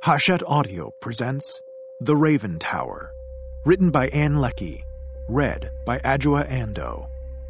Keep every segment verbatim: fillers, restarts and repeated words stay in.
Hachette Audio presents The Raven Tower, written by Ann Leckie, read by Adjoa Andoh.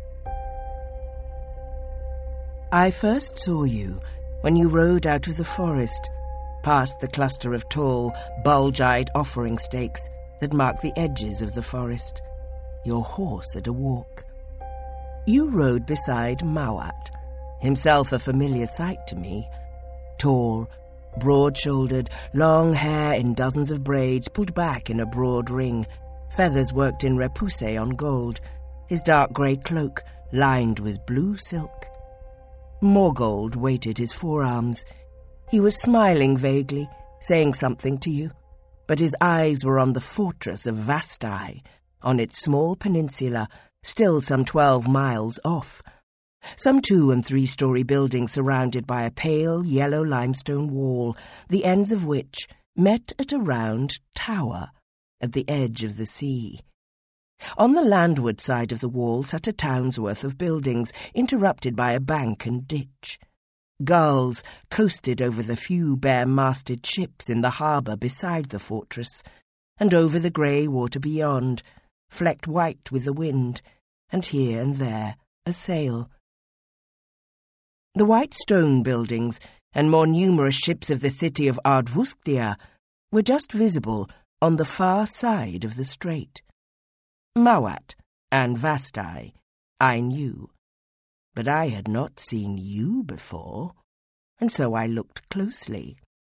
I first saw you when you rode out of the forest, past the cluster of tall, bulge-eyed offering stakes that mark the edges of the forest, your horse at a walk. You rode beside Mawat, himself a familiar sight to me, tall, broad-shouldered, long hair in dozens of braids pulled back in a broad ring, feathers worked in repousse on gold, his dark grey cloak lined with blue silk. More gold weighted his forearms. He was smiling vaguely, saying something to you, but his eyes were on the fortress of Vastai, on its small peninsula, still some twelve miles off. Some two- and three-story buildings surrounded by a pale yellow limestone wall, the ends of which met at a round tower at the edge of the sea. On the landward side of the wall sat a town's worth of buildings, interrupted by a bank and ditch. Gulls coasted over the few bare-masted ships in the harbour beside the fortress, and over the grey water beyond, flecked white with the wind, and here and there a sail. The white stone buildings and more numerous ships of the city of Ardvustia were just visible on the far side of the strait. Mawat and Vastai I knew, but I had not seen you before, and so I looked closely.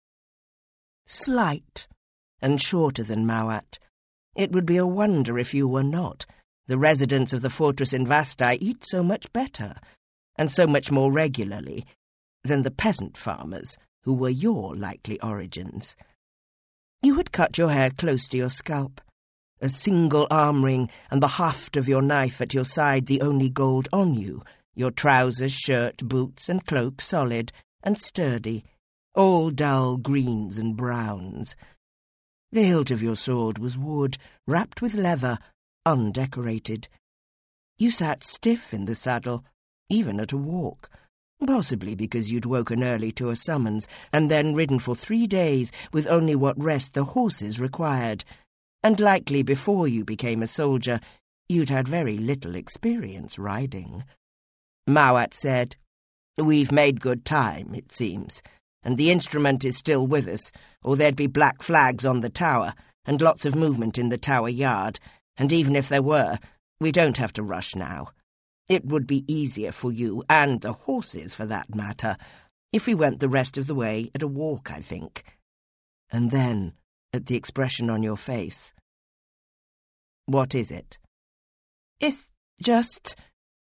Slight and shorter than Mawat, it would be a wonder if you were not. The residents of the fortress in Vastai eat so much better, and so much more regularly, than the peasant farmers who were your likely origins. You had cut your hair close to your scalp, a single arm ring and the haft of your knife at your side the only gold on you, your trousers, shirt, boots, and cloak solid and sturdy, all dull greens and browns. The hilt of your sword was wood, wrapped with leather, undecorated. You sat stiff in the saddle, even at a walk, possibly because you'd woken early to a summons and then ridden for three days with only what rest the horses required, and likely before you became a soldier you'd had very little experience riding. Mawat said, "We've made good time, it seems, and the instrument is still with us, or there'd be black flags on the tower, and lots of movement in the tower yard, and even if there were, we don't have to rush now. It would be easier for you, and the horses for that matter, if we went the rest of the way at a walk, I think." And then, at the expression on your face, "What is it?" "It's just—"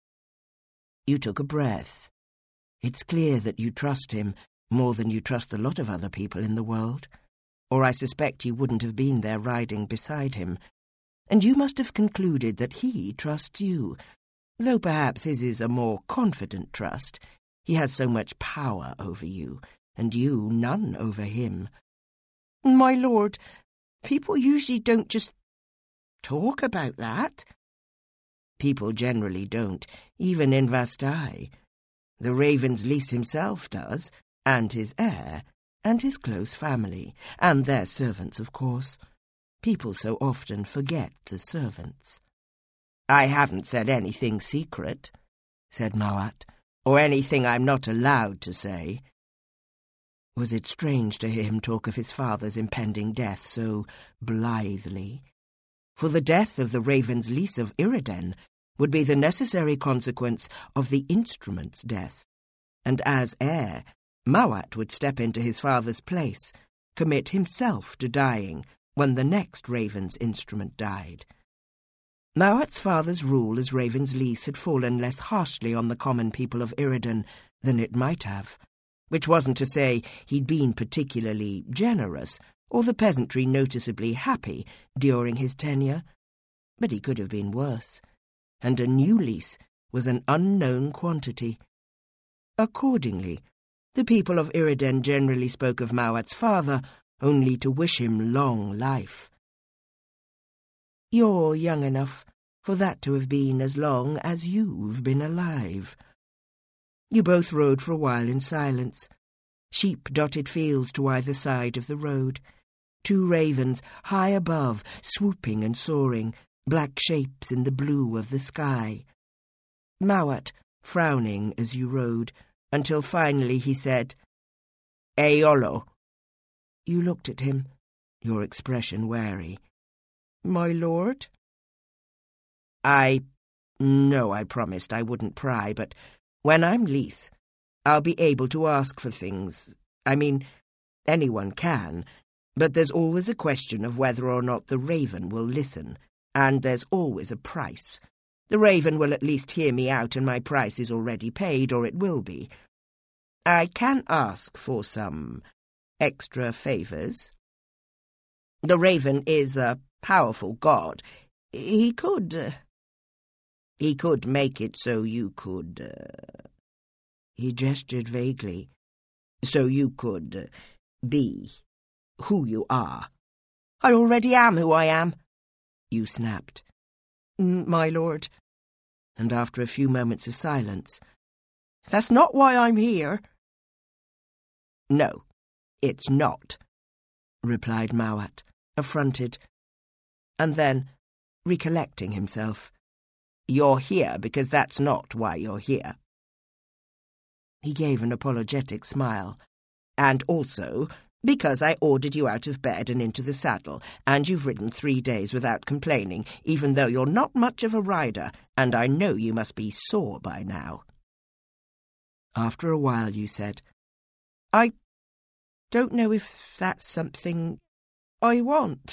You took a breath. It's clear that you trust him more than you trust a lot of other people in the world, or I suspect you wouldn't have been there riding beside him, and you must have concluded that he trusts you, though perhaps his is a more confident trust. He has so much power over you, and you none over him. "My lord, people usually don't just talk about that." "People generally don't, even in Vastai. The Raven's Lease himself does, and his heir, and his close family, and their servants, of course. People so often forget the servants." "I haven't said anything secret," said Mawat, "or anything I'm not allowed to say." Was it strange to hear him talk of his father's impending death so blithely? For the death of the Raven's Lease of Iridan would be the necessary consequence of the instrument's death, and as heir, Mawat would step into his father's place, commit himself to dying when the next Raven's instrument died. Mawat's father's rule as Raven's Lease had fallen less harshly on the common people of Iridan than it might have, which wasn't to say he'd been particularly generous, or the peasantry noticeably happy during his tenure, but he could have been worse, and a new lease was an unknown quantity. Accordingly, the people of Iridan generally spoke of Mawat's father only to wish him long life. "You're young enough for that to have been as long as you've been alive." You both rode for a while in silence, Sheep dotted fields to either side of the road. Two ravens high above, swooping and soaring, black shapes in the blue of the sky. Mawat frowning as you rode, until finally he said, "Aeolo." You looked at him, your expression wary. "My lord?" I... No, I promised I wouldn't pry, but when I'm Lys, I'll be able to ask for things. I mean, anyone can, but there's always a question of whether or not the raven will listen, and there's always a price. The raven will at least hear me out, and my price is already paid, or it will be. I can ask for some extra favours. The raven is a powerful god. He could... Uh, he could make it so you could... Uh, he gestured vaguely. So you could uh, be who you are. I already am who I am, you snapped. My lord. And after a few moments of silence, "That's not why I'm here." "No, it's not," replied Mawat, affronted, and then, recollecting himself, "You're here because that's not why you're here." He gave an apologetic smile. "And also because I ordered you out of bed and into the saddle, and you've ridden three days without complaining, even though you're not much of a rider, and I know you must be sore by now." After a while you said, "I don't know if that's something I want."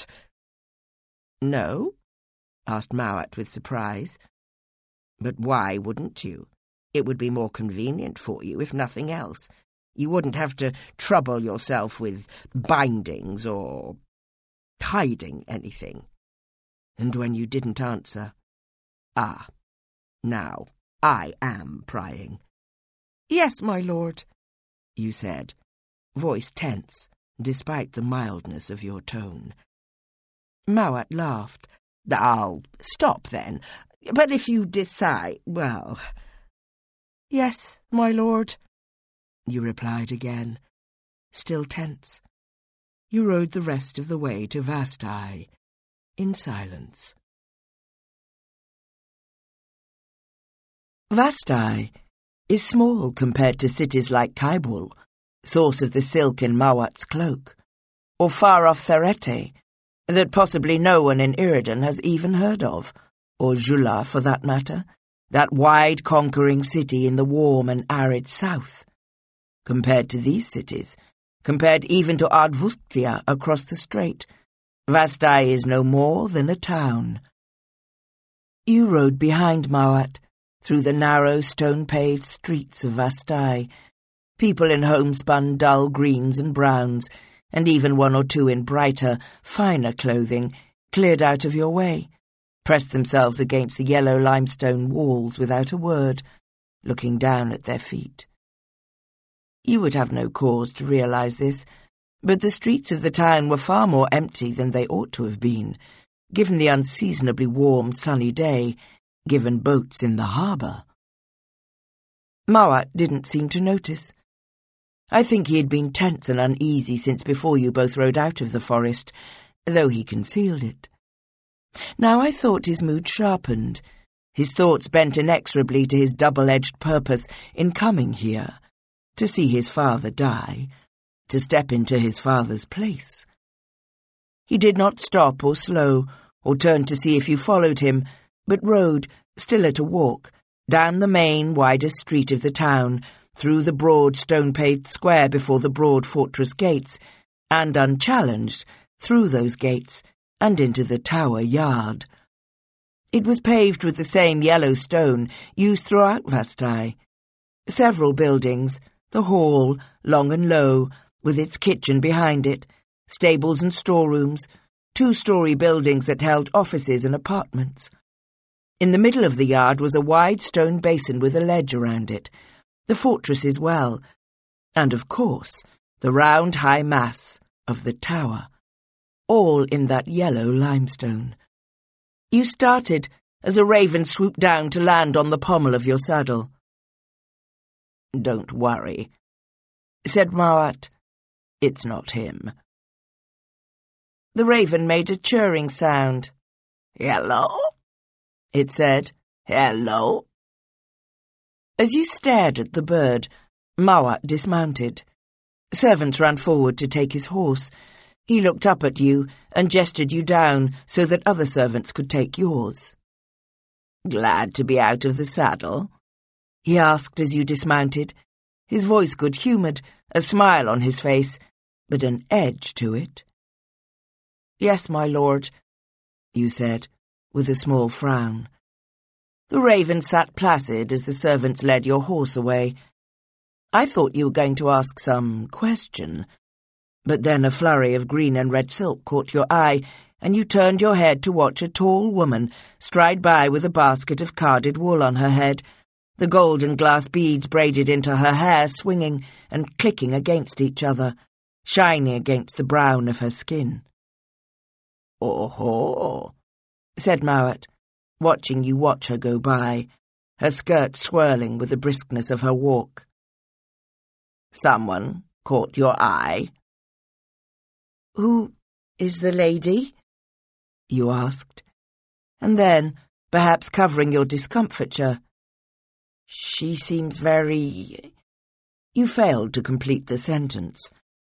"No?" asked Mawat with surprise. "But why wouldn't you? It would be more convenient for you, if nothing else. You wouldn't have to trouble yourself with bindings or hiding anything." And when you didn't answer, "Ah, now I am prying." "Yes, my lord," you said, voice tense, despite the mildness of your tone. Mawat laughed. "I'll stop then. But if you decide, well..." "Yes, my lord," you replied again, still tense. You rode the rest of the way to Vastai, in silence. Vastai is small compared to cities like Kaibul, source of the silk in Mawat's cloak, or far-off Therete, that possibly no one in Iridan has even heard of, or Jula for that matter, that wide conquering city in the warm and arid south. Compared to these cities, compared even to Ardvustia across the strait, Vastai is no more than a town. You rode behind Mawat, through the narrow stone-paved streets of Vastai, people in homespun dull greens and browns, and even one or two in brighter, finer clothing, cleared out of your way, pressed themselves against the yellow limestone walls without a word, looking down at their feet. You would have no cause to realize this, but the streets of the town were far more empty than they ought to have been, given the unseasonably warm, sunny day, given boats in the harbour. Mawat didn't seem to notice. I think he had been tense and uneasy since before you both rode out of the forest, though he concealed it. Now I thought his mood sharpened, his thoughts bent inexorably to his double-edged purpose in coming here, to see his father die, to step into his father's place. He did not stop or slow, or turn to see if you followed him, but rode, still at a walk, down the main, widest street of the town, through the broad stone-paved square before the broad fortress gates, and unchallenged, through those gates, and into the tower yard. It was paved with the same yellow stone used throughout Vastai. Several buildings, the hall, long and low, with its kitchen behind it, stables and storerooms, two-storey buildings that held offices and apartments. In the middle of the yard was a wide stone basin with a ledge around it, the fortress's well, and, of course, the round high mass of the tower, all in that yellow limestone. You started as a raven swooped down to land on the pommel of your saddle. "Don't worry," said Mawat. "It's not him." The raven made a churring sound. "Hello?" it said. "Hello?" As you stared at the bird, Mawat dismounted. Servants ran forward to take his horse. He looked up at you and gestured you down so that other servants could take yours. "Glad to be out of the saddle?" he asked as you dismounted, his voice good-humoured, a smile on his face, but an edge to it. "Yes, my lord," you said, with a small frown. The raven sat placid as the servants led your horse away. "I thought you were going to ask some question." But then a flurry of green and red silk caught your eye, and you turned your head to watch a tall woman stride by with a basket of carded wool on her head, the golden glass beads braided into her hair swinging and clicking against each other, shining against the brown of her skin. "Oh-ho," said Mawat, watching you watch her go by, her skirt swirling with the briskness of her walk. "Someone caught your eye?" "Who is the lady?" you asked, and then, perhaps covering your discomfiture, "She seems very—" You failed to complete the sentence.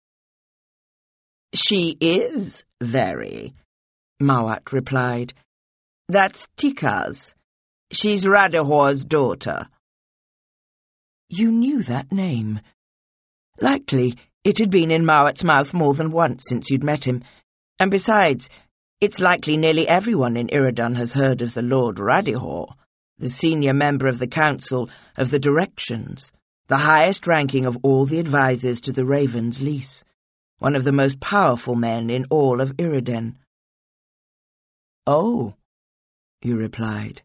"She is very," Mawat replied. "That's Tikaz. She's Radihor's daughter." You knew that name. Likely, it had been in Mawat's mouth more than once since you'd met him, and besides, it's likely nearly everyone in Iridan has heard of the Lord Radihor, the senior member of the Council of the Directions, the highest ranking of all the advisers to the Raven's lease, one of the most powerful men in all of Iridan. "Oh," you replied.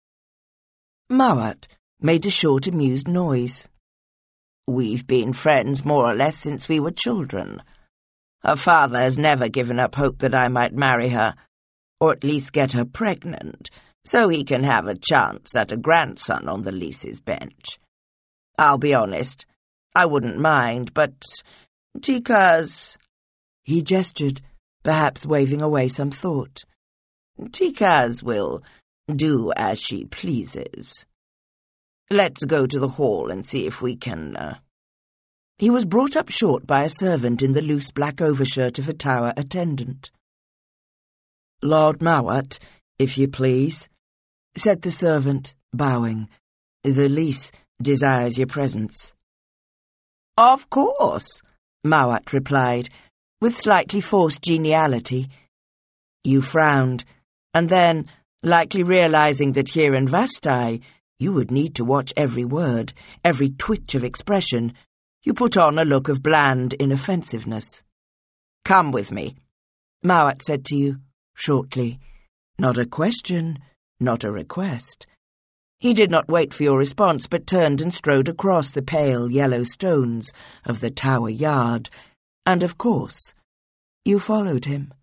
Mawat made a short, amused noise. "We've been friends more or less since we were children. Her father has never given up hope that I might marry her, or at least get her pregnant, so he can have a chance at a grandson on the lease's bench. I'll be honest, I wouldn't mind, but Tikaz—" He gestured, perhaps waving away some thought. "Tikaz will do as she pleases. Let's go to the hall and see if we can—" Uh... He was brought up short by a servant in the loose black overshirt of a tower attendant. "Lord Mawat, if you please," said the servant, bowing. "The lease desires your presence." "Of course," Mawat replied, with slightly forced geniality. You frowned, and then, likely realizing that here in Vastai you would need to watch every word, every twitch of expression, you put on a look of bland inoffensiveness. "Come with me," Mawat said to you, shortly. Not a question, not a request. He did not wait for your response, but turned and strode across the pale yellow stones of the tower yard, and, of course, you followed him.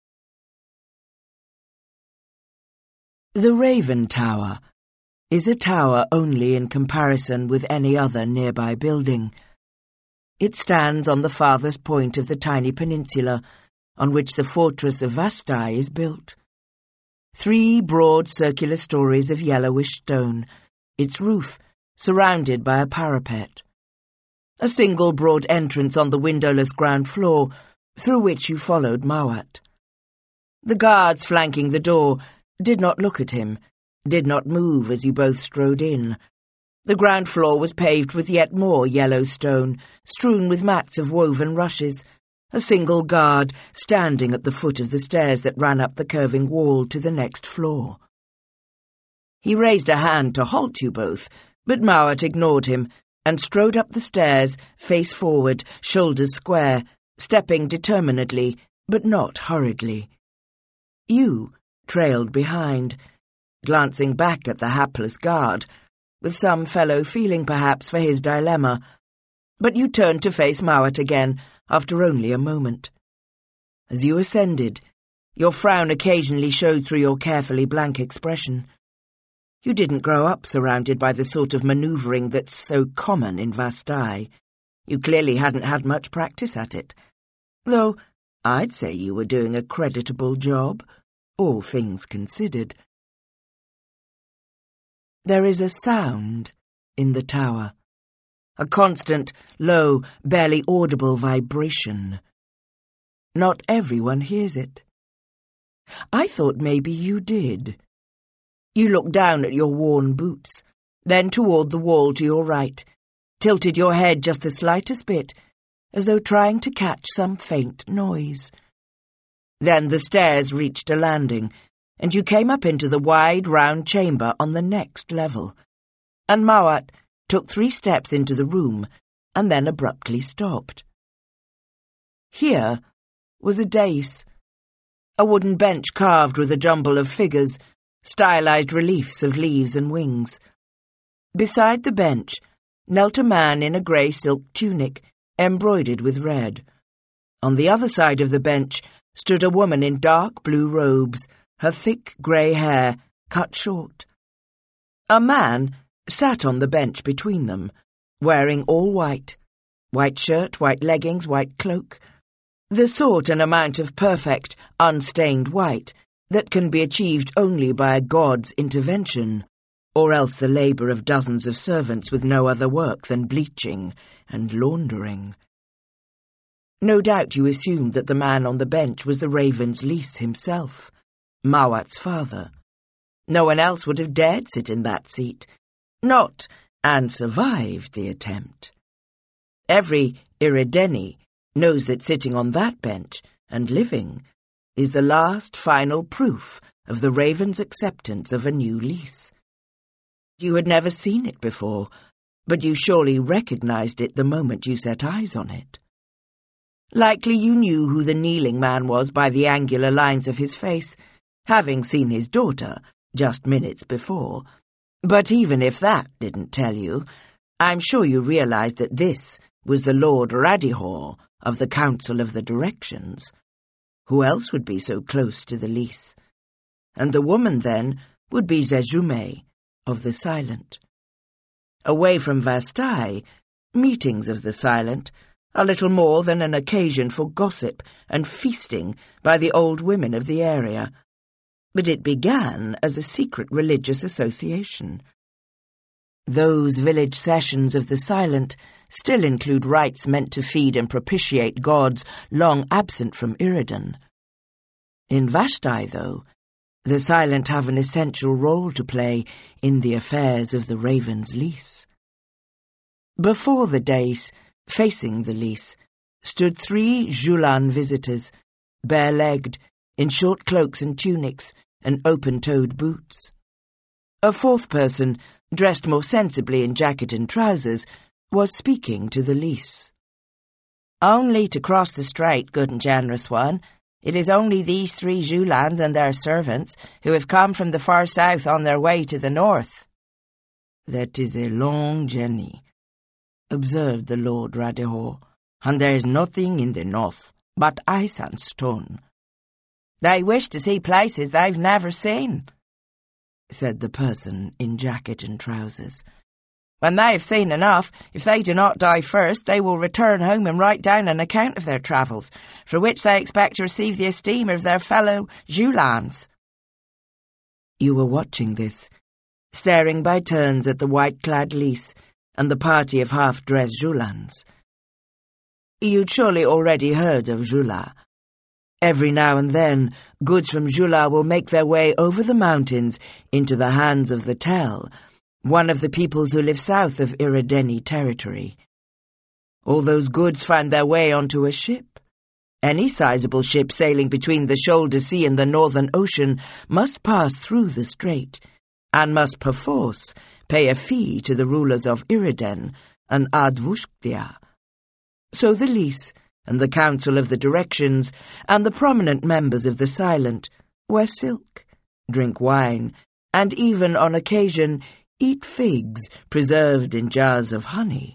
The Raven Tower is a tower only in comparison with any other nearby building. It stands on the farthest point of the tiny peninsula on which the fortress of Vastai is built. Three broad circular stories of yellowish stone, its roof surrounded by a parapet. A single broad entrance on the windowless ground floor, through which you followed Mawat. The guards flanking the door did not look at him, did not move as you both strode in. The ground floor was paved with yet more yellow stone, strewn with mats of woven rushes, a single guard standing at the foot of the stairs that ran up the curving wall to the next floor. He raised a hand to halt you both, but Mawat ignored him and strode up the stairs, face forward, shoulders square, stepping determinedly, but not hurriedly. You trailed behind, glancing back at the hapless guard, with some fellow feeling perhaps for his dilemma, but you turned to face Mawat again after only a moment. As you ascended, your frown occasionally showed through your carefully blank expression. You didn't grow up surrounded by the sort of manoeuvring that's so common in Vastai. You clearly hadn't had much practice at it. Though I'd say you were doing a creditable job, all things considered. There is a sound in the tower, a constant, low, barely audible vibration. Not everyone hears it. I thought maybe you did. You looked down at your worn boots, then toward the wall to your right, tilted your head just the slightest bit, as though trying to catch some faint noise. Then the stairs reached a landing, and you came up into the wide, round chamber on the next level, and Mawat took three steps into the room and then abruptly stopped. Here was a dais, a wooden bench carved with a jumble of figures, stylized reliefs of leaves and wings. Beside the bench knelt a man in a grey silk tunic, embroidered with red. On the other side of the bench stood a woman in dark blue robes, her thick grey hair cut short. A man sat on the bench between them, wearing all white, white shirt, white leggings, white cloak, the sort and amount of perfect, unstained white that can be achieved only by a god's intervention, or else the labour of dozens of servants with no other work than bleaching and laundering. No doubt you assumed that the man on the bench was the Raven's Lys himself, Mawat's father. No one else would have dared sit in that seat, not, and survived the attempt. Every Irideni knows that sitting on that bench, and living, is the last final proof of the Raven's acceptance of a new Lys. You had never seen it before, but you surely recognized it the moment you set eyes on it. Likely you knew who the kneeling man was by the angular lines of his face, having seen his daughter just minutes before. But even if that didn't tell you, I'm sure you realized that this was the Lord Radihor of the Council of the Directions. Who else would be so close to the Lys? And the woman, then, would be Zejume of the Silent. Away from Vastai, meetings of the Silent are little more than an occasion for gossip and feasting by the old women of the area. But it began as a secret religious association. Those village sessions of the Silent still include rites meant to feed and propitiate gods long absent from Iridan. In Vastai, though, the Silent have an essential role to play in the affairs of the Raven's Lys. Before the dais, facing the Lys, stood three Julan visitors, bare-legged, in short cloaks and tunics, and open-toed boots. A fourth person, dressed more sensibly in jacket and trousers, was speaking to the Lys. "Only to cross the strait, good and generous one. It is only these three Julans and their servants who have come from the far south on their way to the north." "That is a long journey," observed the Lord Radihor, "and there is nothing in the north but ice and stone." "They wish to see places they've never seen," said the person in jacket and trousers. "When they have seen enough, if they do not die first, they will return home and write down an account of their travels, for which they expect to receive the esteem of their fellow Julans." You were watching this, staring by turns at the white-clad Lys and the party of half-dressed Julans. You'd surely already heard of Jula. Every now and then, goods from Jula will make their way over the mountains into the hands of the Tel, one of the peoples who live south of Irideni territory. All those goods find their way onto a ship. Any sizable ship sailing between the Shoulder Sea and the Northern Ocean must pass through the strait, and must perforce pay a fee to the rulers of Iriden and Advushtia. So the Lys, and the Council of the Directions, and the prominent members of the Silent wear silk, drink wine, and even, on occasion, eat figs preserved in jars of honey.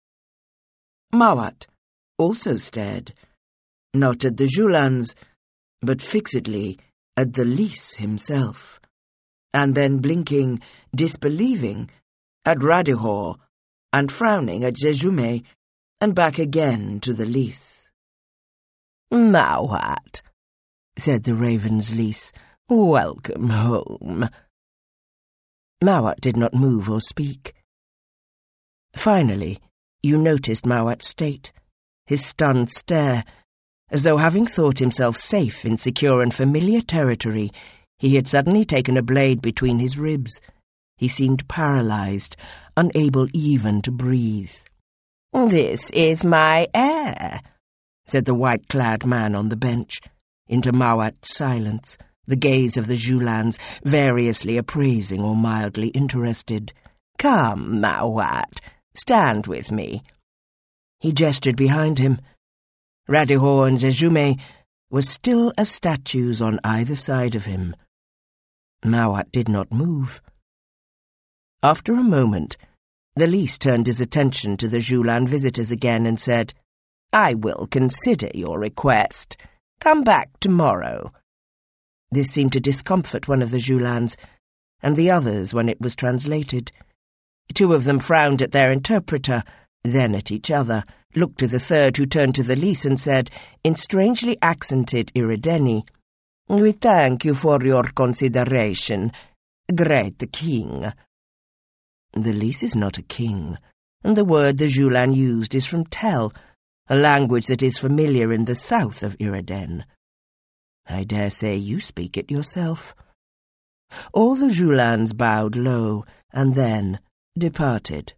Mawat also stared, not at the Julans, but fixedly at the Lys himself, and then blinking, disbelieving, at Radihor, and frowning at Zejume, and back again to the Lys. "Mawat," said the Raven's Lys, "welcome home." Mawat did not move or speak. Finally, you noticed Mawat's state, his stunned stare, as though having thought himself safe in secure and familiar territory, he had suddenly taken a blade between his ribs. He seemed paralyzed, unable even to breathe. "This is my heir," said the white-clad man on the bench. Into Mawat's silence, the gaze of the Joulans variously appraising or mildly interested. "Come, Mawat, stand with me." He gestured behind him. Radihor and Zejume were still as statues on either side of him. Mawat did not move. After a moment, the Lys turned his attention to the Joulan visitors again and said, "I will consider your request. Come back tomorrow." This seemed to discomfort one of the Joulans, and the others when it was translated. Two of them frowned at their interpreter, then at each other, looked to the third, who turned to the Lys and said, in strangely accented Irideni, "We thank you for your consideration, great king." The Lys is not a king, and the word the Joulan used is from Tel, a language that is familiar in the south of Iriden. I dare say you speak it yourself. All the Joulans bowed low, and then departed.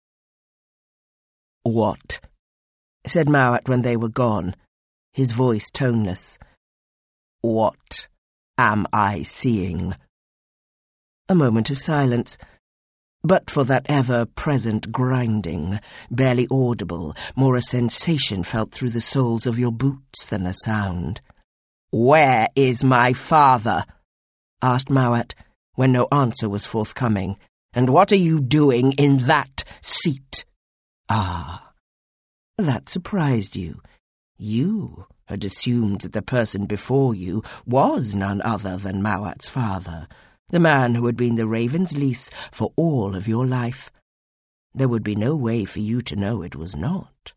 "What?" said Mawat when they were gone, his voice toneless. "What am I seeing?" A moment of silence, but for that ever-present grinding, barely audible, more a sensation felt through the soles of your boots than a sound. "Where is my father?" asked Mawat, when no answer was forthcoming. "And what are you doing in that seat?" "Ah, that surprised you. You had assumed that the person before you was none other than Mawat's father, the man who had been the Raven's Lys for all of your life. There would be no way for you to know it was not."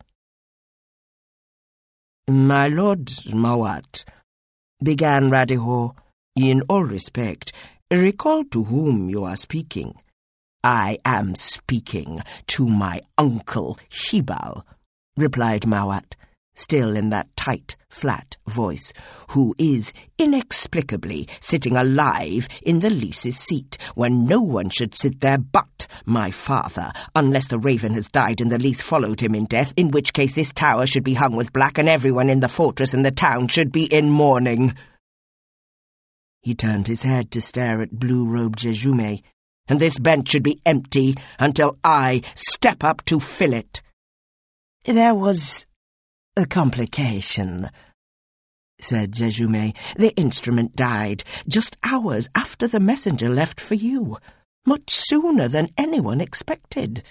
"My lord Mawat," began Radihor, "in all respect, recall to whom you are speaking." "I am speaking to my uncle Hibal," replied Mawat, still in that tight, flat voice, "who is inexplicably sitting alive in the Lys's seat, when no one should sit there but my father, unless the Raven has died and the Lys followed him in death, in which case this tower should be hung with black and everyone in the fortress and the town should be in mourning." He turned his head to stare at blue-robed Zejume, "and this bench should be empty until I step up to fill it." "There was a complication," said Zejume. "The instrument died just hours after the messenger left for you, much sooner than anyone expected."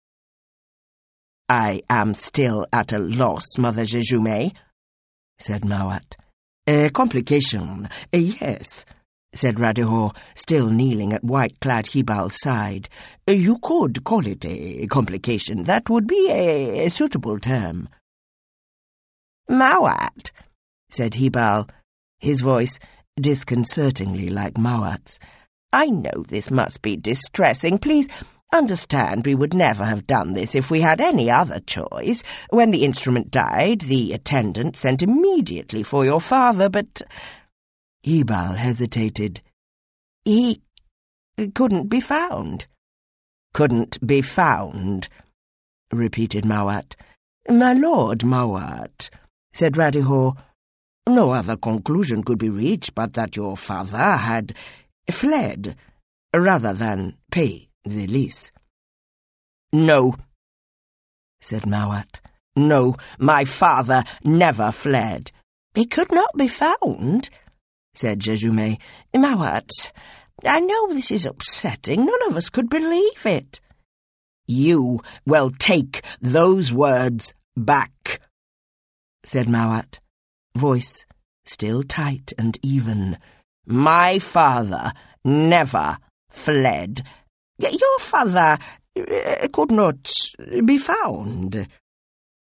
"I am still at a loss, Mother Zejume," said Mawat. "A complication, yes," said Radihor, still kneeling at white-clad Hibal's side. "You could call it a complication. That would be a, a suitable term." "Mawat," said Hibal, his voice disconcertingly like Mawat's, "I know this must be distressing. Please understand we would never have done this if we had any other choice. When the instrument died, the attendant sent immediately for your father, but—" Hibal hesitated. "He couldn't be found." "Couldn't be found," repeated Mawat. "My lord Mawat," said Radihor, "no other conclusion could be reached but that your father had fled, rather than pay the Lys." "No," said Mawat. "No, my father never fled." "He could not be found," said Zejume. "Mawat, I know this is upsetting. None of us could believe it." "You will take those words back," said Mawat, voice still tight and even. "My father never fled." "Your father uh, could not be found,"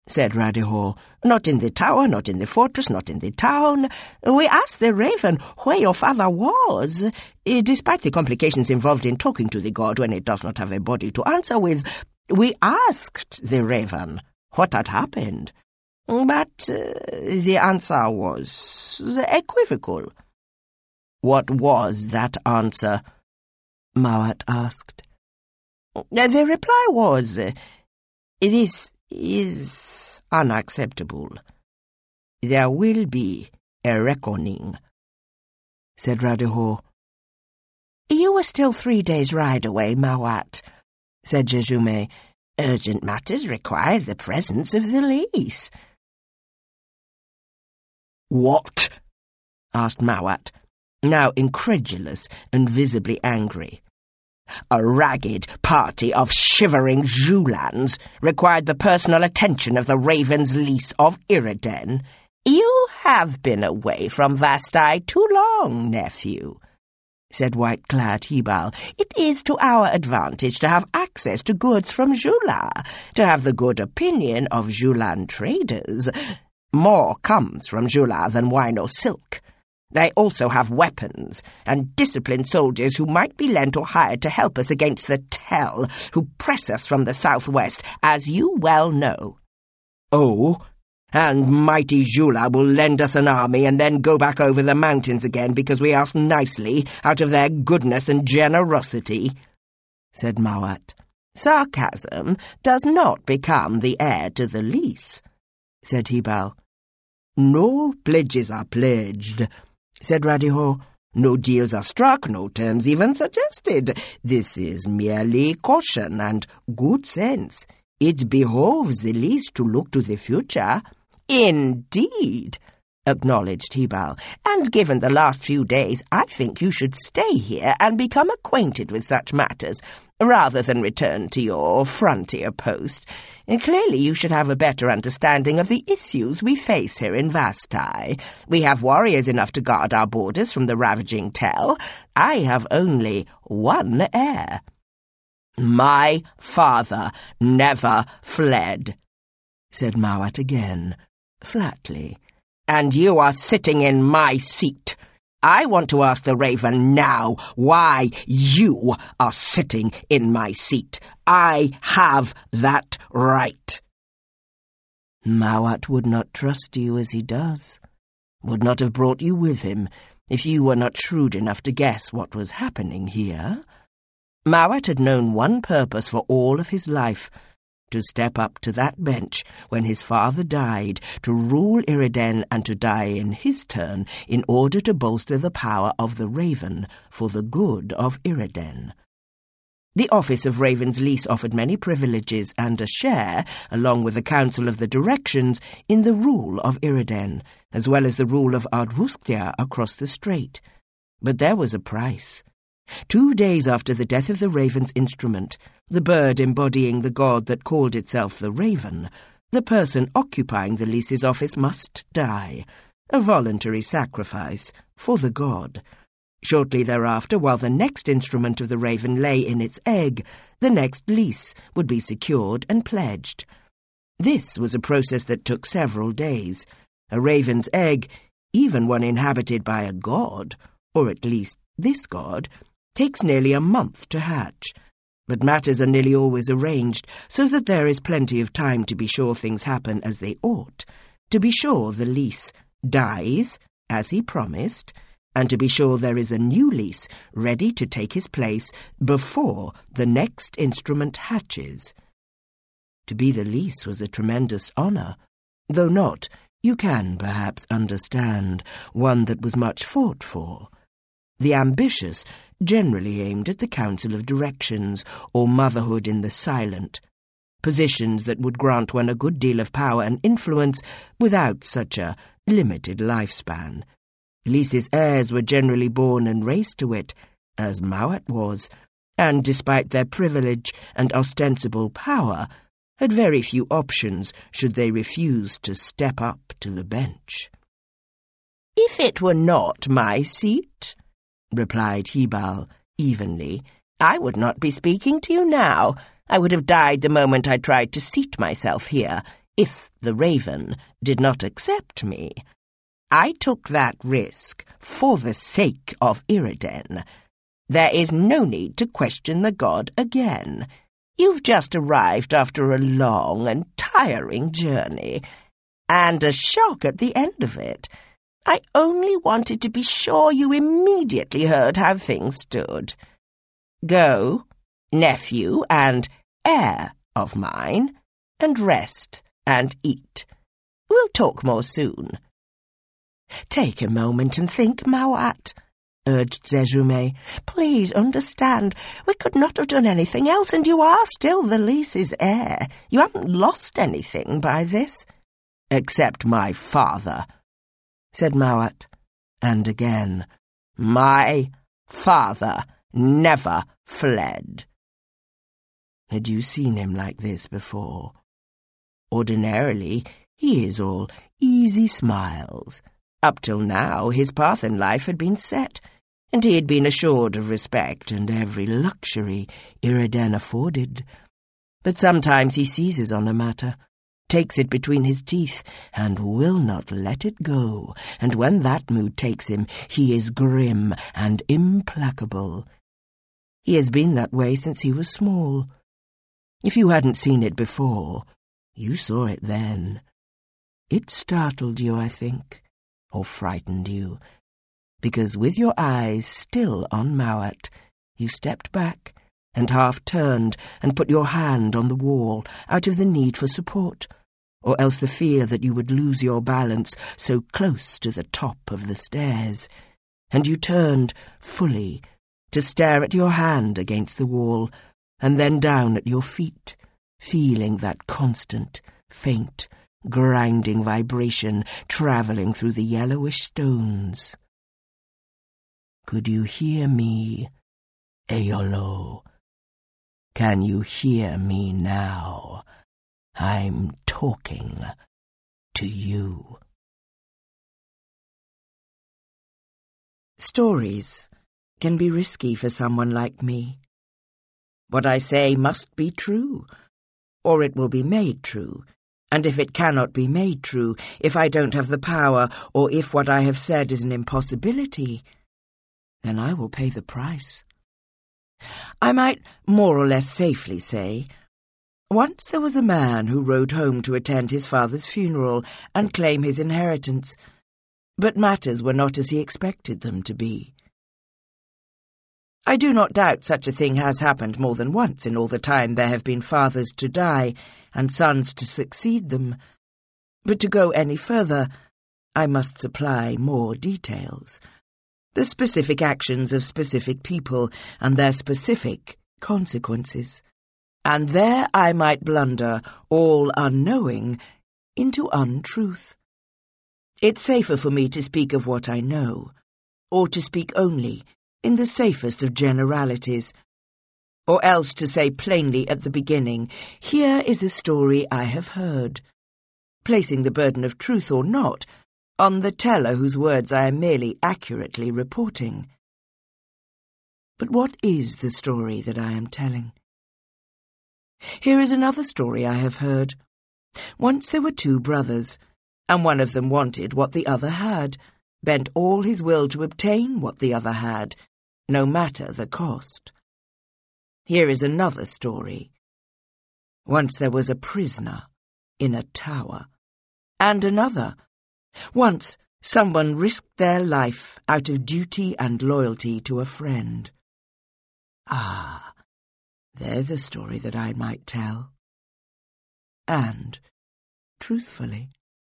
said Radihor. "Not in the tower, not in the fortress, not in the town. We asked the raven where your father was. Eh, Despite the complications involved in talking to the god when it does not have a body to answer with, we asked the raven what had happened. But uh, the answer was equivocal." "What was that answer?" Mawat asked. The reply was, "This is unacceptable. There will be a reckoning," said Radihor. "You were still three days' ride away, Mawat," said Jejume. "Urgent matters require the presence of the Lys." "What?" asked Mawat, now incredulous and visibly angry. "A ragged party of shivering Zulans required the personal attention of the Raven's Lys of Iriden. You have been away from Vastai too long, nephew," said white-clad Hibal. "It is to our advantage to have access to goods from Jula, to have the good opinion of Julan traders. More comes from Jula than wine or silk. They also have weapons, and disciplined soldiers who might be lent or hired to help us against the Tell, who press us from the southwest, as you well know." "Oh, and mighty Jula will lend us an army and then go back over the mountains again because we asked nicely out of their goodness and generosity," said Mawat. "Sarcasm does not become the heir to the Lys," said Hibal. "No pledges are pledged," said Radihor. "No deals are struck, no terms even suggested. This is merely caution and good sense. It behoves the Lys to look to the future." "Indeed," acknowledged Hibal, "and given the last few days, I think you should stay here and become acquainted with such matters, rather than return to your frontier post. Clearly you should have a better understanding of the issues we face here in Vastai. We have warriors enough to guard our borders from the ravaging Tell. I have only one heir." "My father never fled," said Mawat again, flatly. "And you are sitting in my seat. I want to ask the Raven now why you are sitting in my seat. I have that right." "Mawat would not trust you as he does, would not have brought you with him if you were not shrewd enough to guess what was happening here." Mawat had known one purpose for all of his life: to step up to that bench when his father died, to rule Iriden and to die in his turn in order to bolster the power of the Raven for the good of Iriden. The office of Raven's Lys offered many privileges and a share, along with the Council of the Directions, in the rule of Iriden, as well as the rule of Ardvustia across the strait. But there was a price. Two days after the death of the Raven's instrument, the bird embodying the god that called itself the Raven, the person occupying the Lys's office must die, a voluntary sacrifice for the god. Shortly thereafter, while the next instrument of the Raven lay in its egg, the next Lys would be secured and pledged. This was a process that took several days. A raven's egg, even one inhabited by a god, or at least this god, takes nearly a month to hatch. But matters are nearly always arranged so that there is plenty of time to be sure things happen as they ought, to be sure the Lys dies, as he promised, and to be sure there is a new Lys ready to take his place before the next instrument hatches. To be the Lys was a tremendous honour, though not, you can perhaps understand, one that was much fought for. The ambitious generally aimed at the Council of Directions, or motherhood in the silent, positions that would grant one a good deal of power and influence without such a limited lifespan. Lys's heirs were generally born and raised to it, as Mawat was, and despite their privilege and ostensible power, had very few options should they refuse to step up to the bench. "If it were not my seat," replied Hibal evenly, "I would not be speaking to you now. I would have died the moment I tried to seat myself here. if the raven did not accept me. I took that risk for the sake of Iriden. There is no need to question the god again. You've just arrived after a long and tiring journey, and a shock at the end of it. I only wanted to be sure you immediately heard how things stood. Go, nephew and heir of mine, and rest and eat. We'll talk more soon. Take a moment and think, Mawat, urged Zezume. Please understand, we could not have done anything else, and you are still the Lyse's heir. You haven't lost anything by this. Except my father, said Mawat, and again, my father never fled. Had you seen him like this before? Ordinarily, he is all easy smiles. Up till now, his path in life had been set, and he had been assured of respect and every luxury Iriden afforded. But sometimes he seizes on a matter, takes it between his teeth, and will not let it go, and when that mood takes him, he is grim and implacable. He has been that way since he was small. If you hadn't seen it before, you saw it then. It startled you, I think, or frightened you, because with your eyes still on Mawat, you stepped back and half-turned and put your hand on the wall out of the need for support, or else the fear that you would lose your balance so close to the top of the stairs, and you turned fully to stare at your hand against the wall, and then down at your feet, feeling that constant, faint, grinding vibration travelling through the yellowish stones. Could you hear me, Aeolo? Can you hear me now? I'm talking to you. Stories can be risky for someone like me. What I say must be true, or it will be made true, and if it cannot be made true, if I don't have the power, or if what I have said is an impossibility, then I will pay the price. I might more or less safely say, once there was a man who rode home to attend his father's funeral and claim his inheritance, but matters were not as he expected them to be. I do not doubt such a thing has happened more than once in all the time there have been fathers to die and sons to succeed them. But to go any further, I must supply more details. The specific actions of specific people and their specific consequences. And there I might blunder, all unknowing, into untruth. It's safer for me to speak of what I know, or to speak only in the safest of generalities, or else to say plainly at the beginning, here is a story I have heard, placing the burden of truth or not on the teller whose words I am merely accurately reporting. But what is the story that I am telling? Here is another story I have heard. Once there were two brothers, and one of them wanted what the other had, bent all his will to obtain what the other had, no matter the cost. Here is another story. Once there was a prisoner in a tower, and another. Once someone risked their life out of duty and loyalty to a friend. Ah, there's a story that I might tell. And truthfully.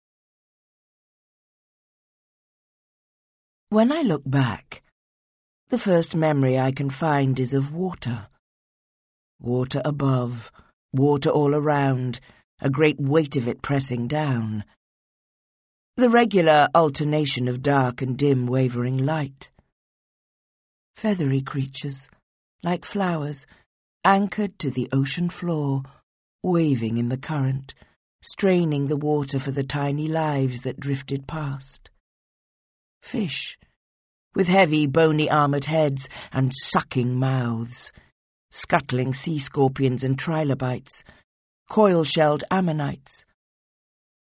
When I look back, the first memory I can find is of water. Water above, water all around, a great weight of it pressing down. The regular alternation of dark and dim wavering light. Feathery creatures, like flowers, anchored to the ocean floor, waving in the current, straining the water for the tiny lives that drifted past. Fish, with heavy, bony-armoured heads and sucking mouths, scuttling sea scorpions and trilobites, coil-shelled ammonites,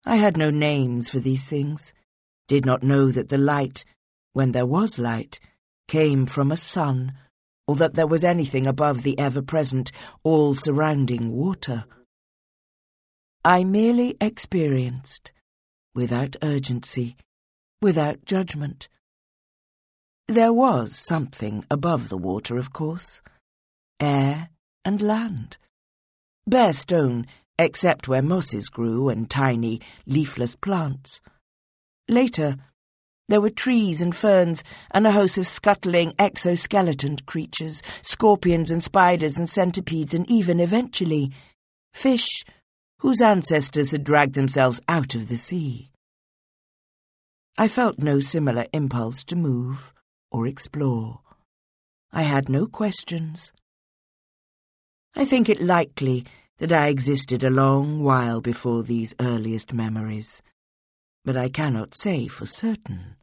I had no names for these things, did not know that the light, when there was light, came from a sun, or that there was anything above the ever-present, all-surrounding water. I merely experienced, without urgency, without judgment. There was something above the water, of course. Air and land. Bare stone, except where mosses grew and tiny, leafless plants. Later, there were trees and ferns and a host of scuttling exoskeleton creatures, scorpions and spiders and centipedes, and even, eventually, fish whose ancestors had dragged themselves out of the sea. I felt no similar impulse to move or explore. I had no questions. I think it likely that I existed a long while before these earliest memories, but I cannot say for certain.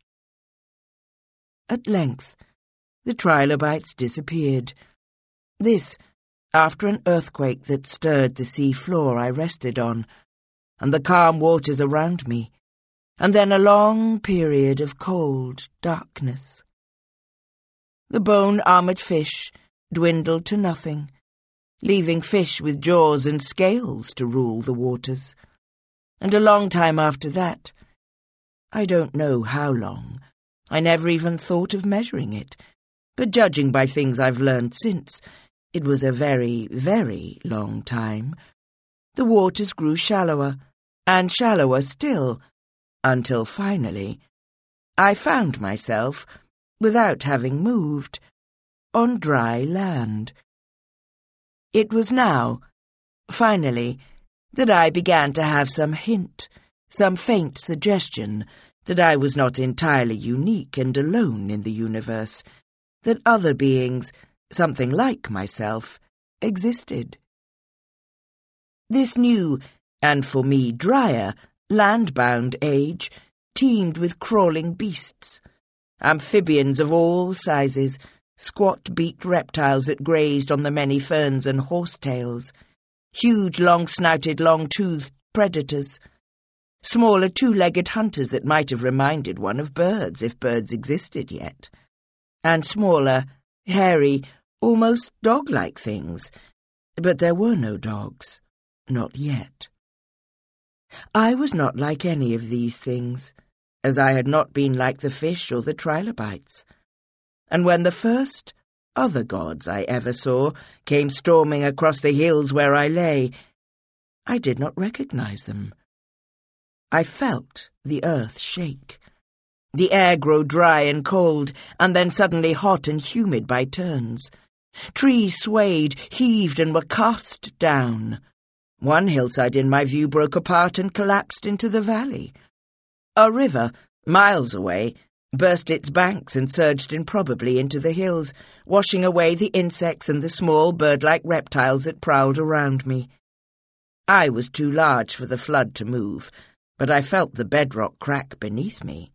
At length, the trilobites disappeared. This, after an earthquake that stirred the sea floor I rested on, and the calm waters around me, and then a long period of cold darkness. The bone-armoured fish dwindled to nothing, leaving fish with jaws and scales to rule the waters. And a long time after that, I don't know how long, I never even thought of measuring it, but judging by things I've learned since, it was a very, very long time. The waters grew shallower, and shallower still, until finally I found myself, without having moved, on dry land. It was now, finally, that I began to have some hint, some faint suggestion that I was not entirely unique and alone in the universe, that other beings, something like myself, existed. This new, and for me drier, land-bound age teemed with crawling beasts, amphibians of all sizes, squat-beaked reptiles that grazed on the many ferns and horsetails, huge long-snouted, long-toothed predators, smaller two-legged hunters that might have reminded one of birds if birds existed yet, and smaller, hairy, almost dog-like things, but there were no dogs, not yet. I was not like any of these things, as I had not been like the fish or the trilobites. And when the first other gods I ever saw came storming across the hills where I lay, I did not recognize them. I felt the earth shake, the air grow dry and cold, and then suddenly hot and humid by turns. Trees swayed, heaved, and were cast down. One hillside in my view broke apart and collapsed into the valley. A river, miles away, burst its banks and surged improbably into the hills, washing away the insects and the small bird-like reptiles that prowled around me. I was too large for the flood to move, but I felt the bedrock crack beneath me.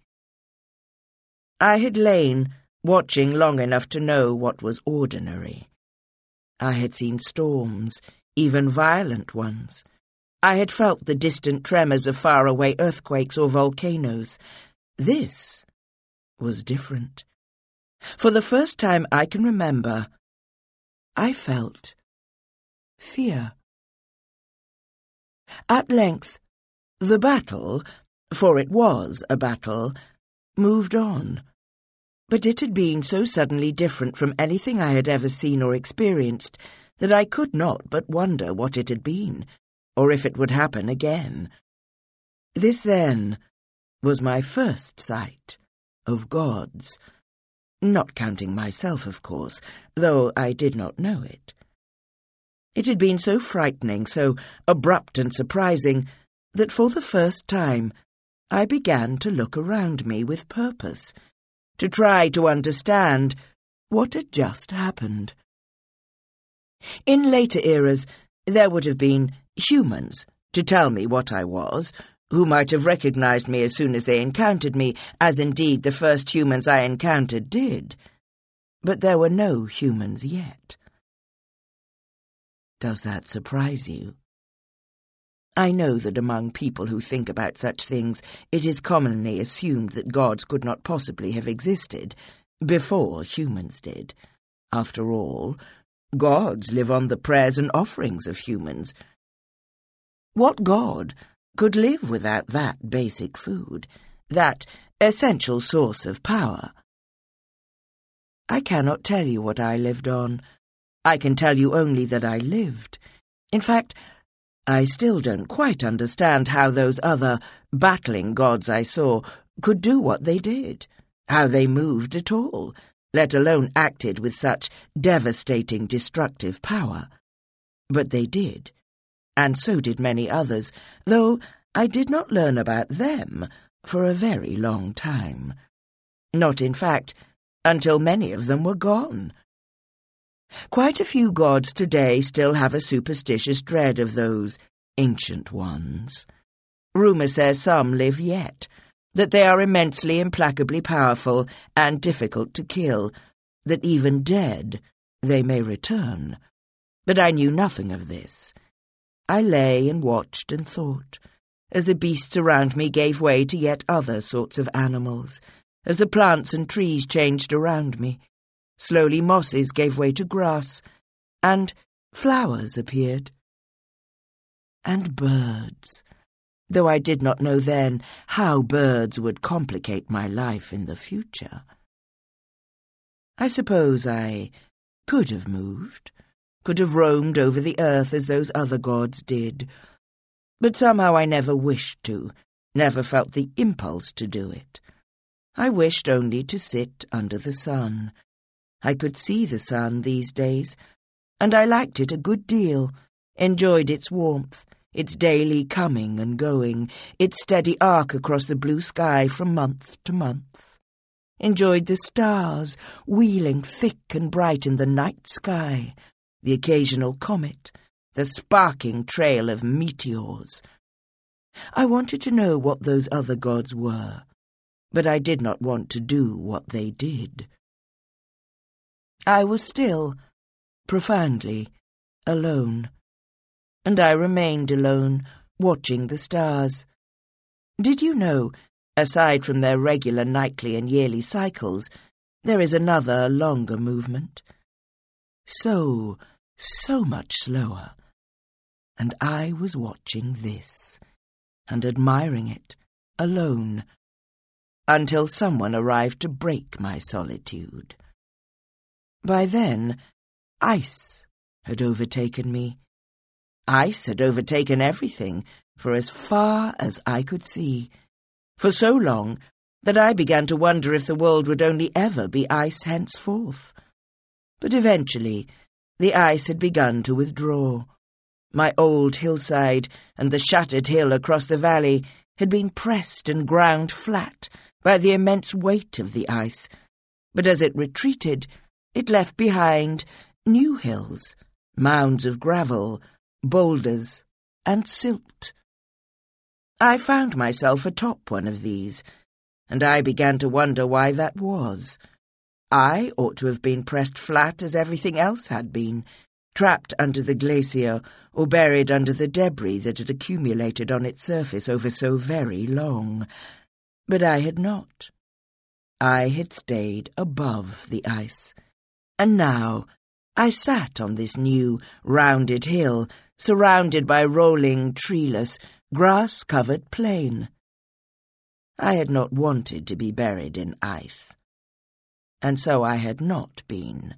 I had lain, watching long enough to know what was ordinary. I had seen storms, even violent ones. I had felt the distant tremors of faraway earthquakes or volcanoes. This was different. For the first time I can remember, I felt fear. At length, the battle, for it was a battle, moved on. But it had been so suddenly different from anything I had ever seen or experienced that I could not but wonder what it had been, or if it would happen again. This, then, was my first sight of gods, not counting myself, of course, though I did not know it. It had been so frightening, so abrupt and surprising, that for the first time I began to look around me with purpose, to try to understand what had just happened. In later eras, there would have been humans to tell me what I was, who might have recognized me as soon as they encountered me, as indeed the first humans I encountered did. But there were no humans yet. Does that surprise you? I know that among people who think about such things, it is commonly assumed that gods could not possibly have existed before humans did. After all, gods live on the prayers and offerings of humans. What god could live without that basic food, that essential source of power? I cannot tell you what I lived on. I can tell you only that I lived. In fact, I still don't quite understand how those other battling gods I saw could do what they did, how they moved at all, let alone acted with such devastating, destructive power. But they did, and so did many others, though I did not learn about them for a very long time. Not, in fact, until many of them were gone. Quite a few gods today still have a superstitious dread of those ancient ones. Rumour says some live yet, that they are immensely implacably powerful and difficult to kill, that even dead they may return. But I knew nothing of this. I lay and watched and thought, as the beasts around me gave way to yet other sorts of animals, as the plants and trees changed around me. Slowly mosses gave way to grass, and flowers appeared. And birds, though I did not know then how birds would complicate my life in the future. I suppose I could have moved, could have roamed over the earth as those other gods did, but somehow I never wished to, never felt the impulse to do it. I wished only to sit under the sun. I could see the sun these days, and I liked it a good deal, enjoyed its warmth, its daily coming and going, its steady arc across the blue sky from month to month. Enjoyed the stars wheeling thick and bright in the night sky, the occasional comet, the sparking trail of meteors. I wanted to know what those other gods were, but I did not want to do what they did. I was still, profoundly, alone, and I remained alone, watching the stars. Did you know, aside from their regular nightly and yearly cycles, there is another, longer movement? So, so much slower. And I was watching this, and admiring it, alone, until someone arrived to break my solitude. By then, ice had overtaken me. Ice had overtaken everything for as far as I could see, for so long that I began to wonder if the world would only ever be ice henceforth. But eventually, the ice had begun to withdraw. My old hillside and the shattered hill across the valley had been pressed and ground flat by the immense weight of the ice, but as it retreated, it left behind new hills, mounds of gravel, boulders, and silt. I found myself atop one of these, and I began to wonder why that was. I ought to have been pressed flat as everything else had been, trapped under the glacier or buried under the debris that had accumulated on its surface over so very long. But I had not. I had stayed above the ice. And now I sat on this new, rounded hill, surrounded by rolling, treeless, grass-covered plain. I had not wanted to be buried in ice, and so I had not been.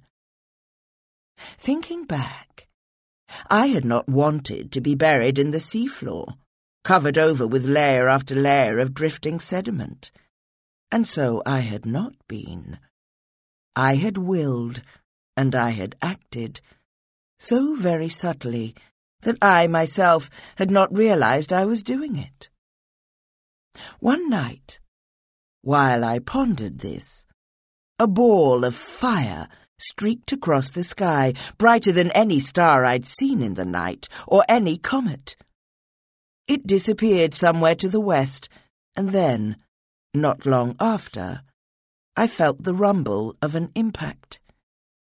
Thinking back, I had not wanted to be buried in the seafloor, covered over with layer after layer of drifting sediment, and so I had not been. I had willed, and I had acted, so very subtly that I myself had not realized I was doing it. One night, while I pondered this, a ball of fire streaked across the sky, brighter than any star I'd seen in the night, or any comet. It disappeared somewhere to the west, and then, not long after, I felt the rumble of an impact.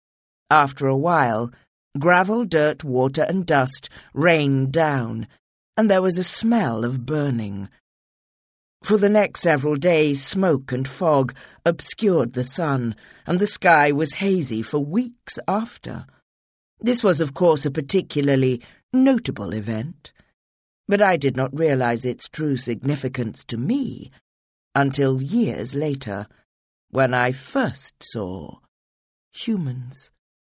After a while, gravel, dirt, water, and dust rained down, and there was a smell of burning. For the next several days, smoke and fog obscured the sun, and the sky was hazy for weeks after. This was, of course, a particularly notable event, but I did not realize its true significance to me until years later, when I first saw humans.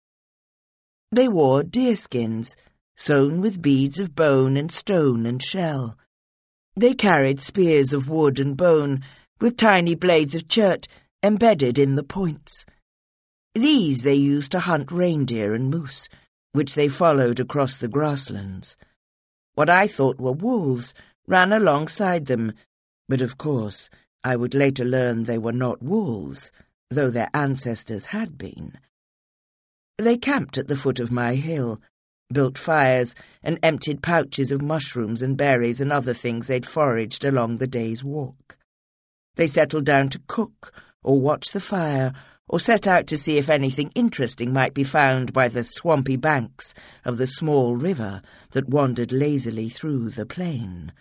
They wore deerskins, sewn with beads of bone and stone and shell. They carried spears of wood and bone, with tiny blades of chert embedded in the points. These they used to hunt reindeer and moose, which they followed across the grasslands. What I thought were wolves ran alongside them, but of course I would later learn they were not wolves, though their ancestors had been. They camped at the foot of my hill, built fires, and emptied pouches of mushrooms and berries and other things they'd foraged along the day's walk. They settled down to cook, or watch the fire, or set out to see if anything interesting might be found by the swampy banks of the small river that wandered lazily through the plain.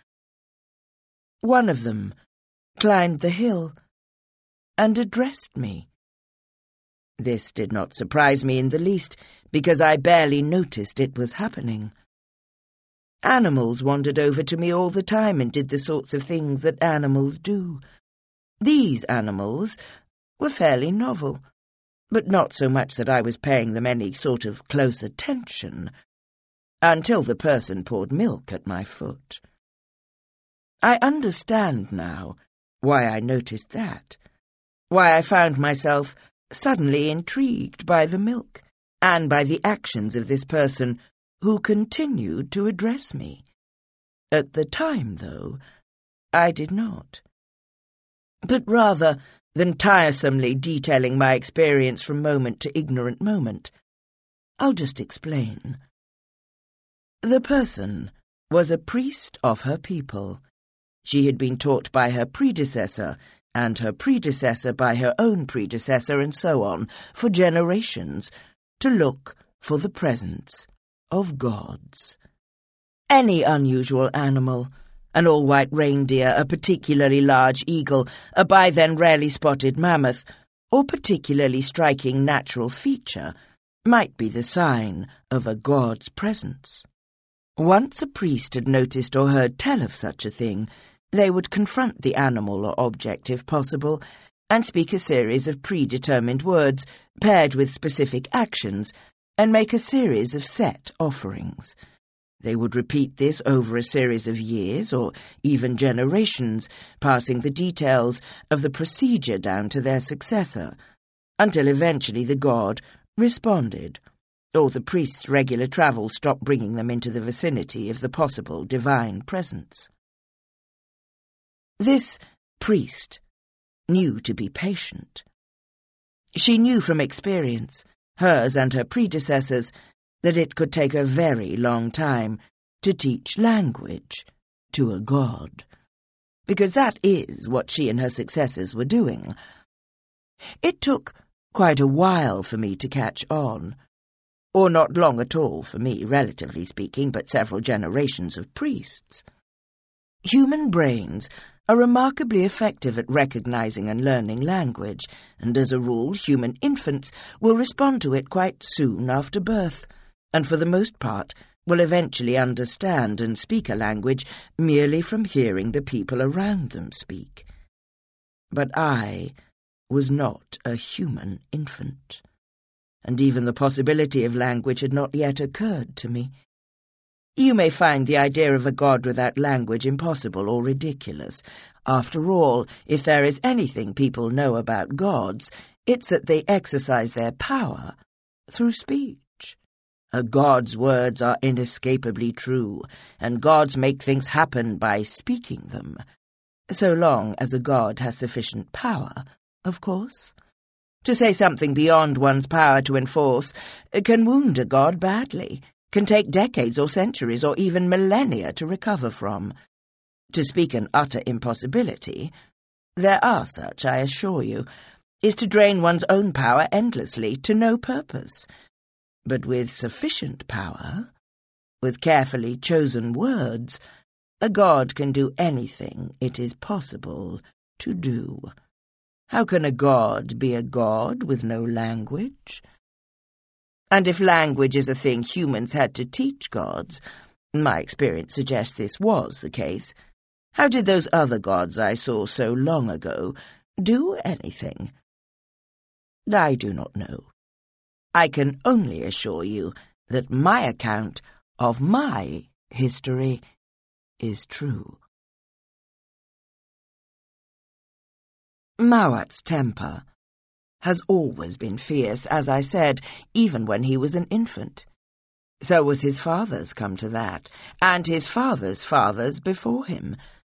One of them climbed the hill and addressed me. This did not surprise me in the least, because I barely noticed it was happening. Animals wandered over to me all the time and did the sorts of things that animals do. These animals were fairly novel, but not so much that I was paying them any sort of close attention, until the person poured milk at my foot. I understand now why I noticed that, why I found myself suddenly intrigued by the milk, and by the actions of this person who continued to address me. At the time, though, I did not. But rather than tiresomely detailing my experience from moment to ignorant moment, I'll just explain. The person was a priest of her people. She had been taught by her predecessor, and her predecessor by her own predecessor, and so on, for generations, to look for the presence of gods. Any unusual animal, an all-white reindeer, a particularly large eagle, a by then rarely spotted mammoth, or particularly striking natural feature, might be the sign of a god's presence. Once a priest had noticed or heard tell of such a thing, they would confront the animal or object if possible, and speak a series of predetermined words paired with specific actions, and make a series of set offerings. They would repeat this over a series of years or even generations, passing the details of the procedure down to their successor, until eventually the god responded, or the priest's regular travel stopped bringing them into the vicinity of the possible divine presence. This priest knew to be patient. She knew from experience, hers and her predecessors, that it could take a very long time to teach language to a god, because that is what she and her successors were doing. It took quite a while for me to catch on, or not long at all for me, relatively speaking, but several generations of priests. Human brains are remarkably effective at recognizing and learning language, and as a rule, human infants will respond to it quite soon after birth, and for the most part will eventually understand and speak a language merely from hearing the people around them speak. But I was not a human infant, and even the possibility of language had not yet occurred to me. You may find the idea of a god without language impossible or ridiculous. After all, if there is anything people know about gods, it's that they exercise their power through speech. A god's words are inescapably true, and gods make things happen by speaking them. So long as a god has sufficient power, of course. To say something beyond one's power to enforce can wound a god badly, can take decades or centuries or even millennia to recover from. To speak an utter impossibility, there are such, I assure you, is to drain one's own power endlessly to no purpose. But with sufficient power, with carefully chosen words, A god can do anything it is possible to do. How can a god be a god with no language? And if language is a thing humans had to teach gods, my experience suggests this was the case, how did those other gods I saw so long ago do anything? I do not know. I can only assure you that my account of my history is true. Mawat's temper has always been fierce, as I said, even when he was an infant. So was his father's, come to that, and his father's fathers before him.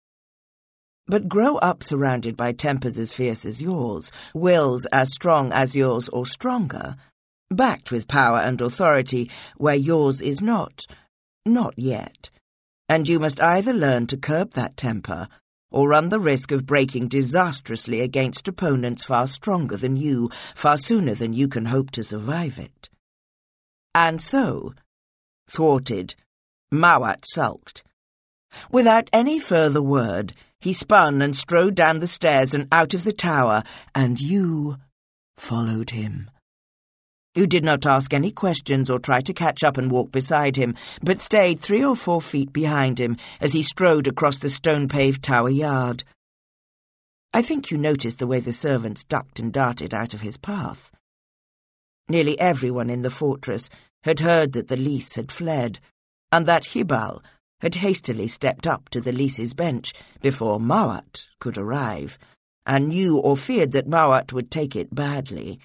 But grow up surrounded by tempers as fierce as yours, wills as strong as yours or stronger, backed with power and authority where yours is not, not yet, and you must either learn to curb that temper or run the risk of breaking disastrously against opponents far stronger than you, far sooner than you can hope to survive it. And so, thwarted, Mawat sulked. Without any further word, he spun and strode down the stairs and out of the tower, and you followed him. You did not ask any questions or try to catch up and walk beside him, but stayed three or four feet behind him as he strode across the stone-paved tower yard. I think you noticed the way the servants ducked and darted out of his path. Nearly everyone in the fortress had heard that the Lys had fled, and that Hibal had hastily stepped up to the Lys's bench before Mawat could arrive, and knew or feared that Mawat would take it badly.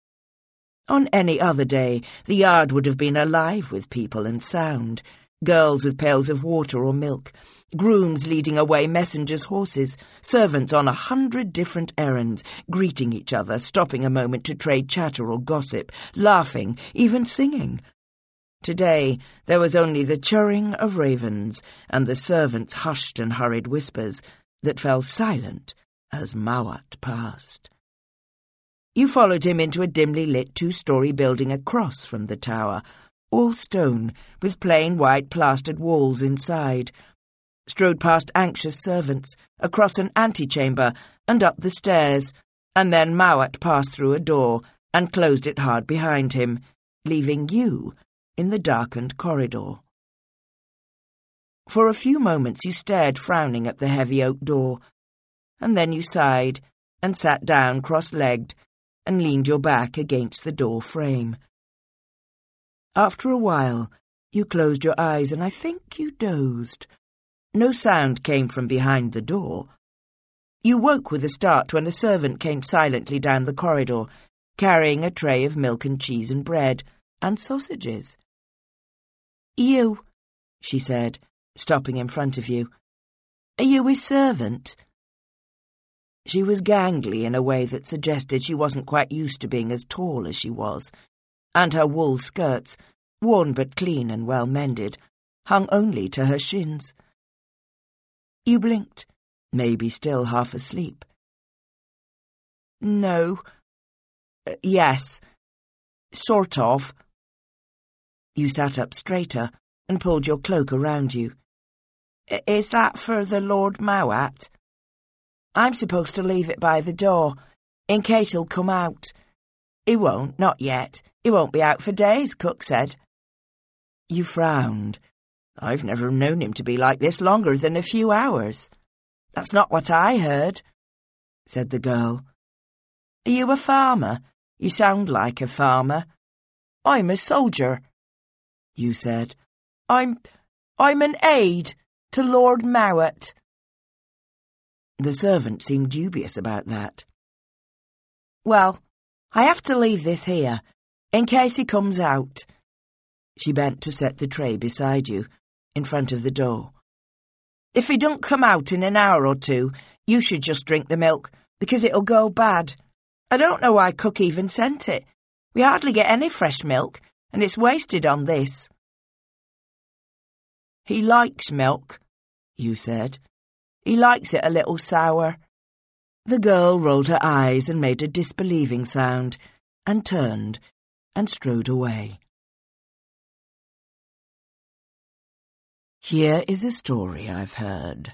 On any other day, the yard would have been alive with people and sound, girls with pails of water or milk, grooms leading away messengers' horses, servants on a hundred different errands, greeting each other, stopping a moment to trade chatter or gossip, laughing, even singing. Today, there was only the chirring of ravens and the servants' hushed and hurried whispers that fell silent as Mawat passed. You followed him into a dimly lit two-storey building across from the tower, all stone, with plain white plastered walls inside, strode past anxious servants, across an antechamber, and up the stairs, and then Mawat passed through a door and closed it hard behind him, leaving you in the darkened corridor. For a few moments you stared frowning at the heavy oak door, and then you sighed and sat down cross-legged and leaned your back against the door frame. After a while, you closed your eyes and I think you dozed. No sound came from behind the door. You woke with a start when a servant came silently down the corridor, carrying a tray of milk and cheese and bread, and sausages. "You," she said, stopping in front of you. "Are you his servant?" She was gangly in a way that suggested she wasn't quite used to being as tall as she was, and her wool skirts, worn but clean and well mended, hung only to her shins. You blinked, maybe still half asleep. "No. Uh, yes. Sort of." You sat up straighter and pulled your cloak around you. "Is that for the Lord Mawat? I'm supposed to leave it by the door, in case he'll come out. He won't, not yet. He won't be out for days, Cook said." You frowned. "I've never known him to be like this longer than a few hours." "That's not what I heard," said the girl. "Are you a farmer? You sound like a farmer." "I'm a soldier," you said. I'm, I'm an aide to Lord Mawat." The servant seemed dubious about that. "Well, I have to leave this here, in case he comes out." She bent to set the tray beside you, in front of the door. "If he don't come out in an hour or two, you should just drink the milk, because it'll go bad. I don't know why Cook even sent it. We hardly get any fresh milk, and it's wasted on this." "He likes milk," you said. "He likes it a little sour." The girl rolled her eyes and made a disbelieving sound, and turned and strode away. Here is a story I've heard.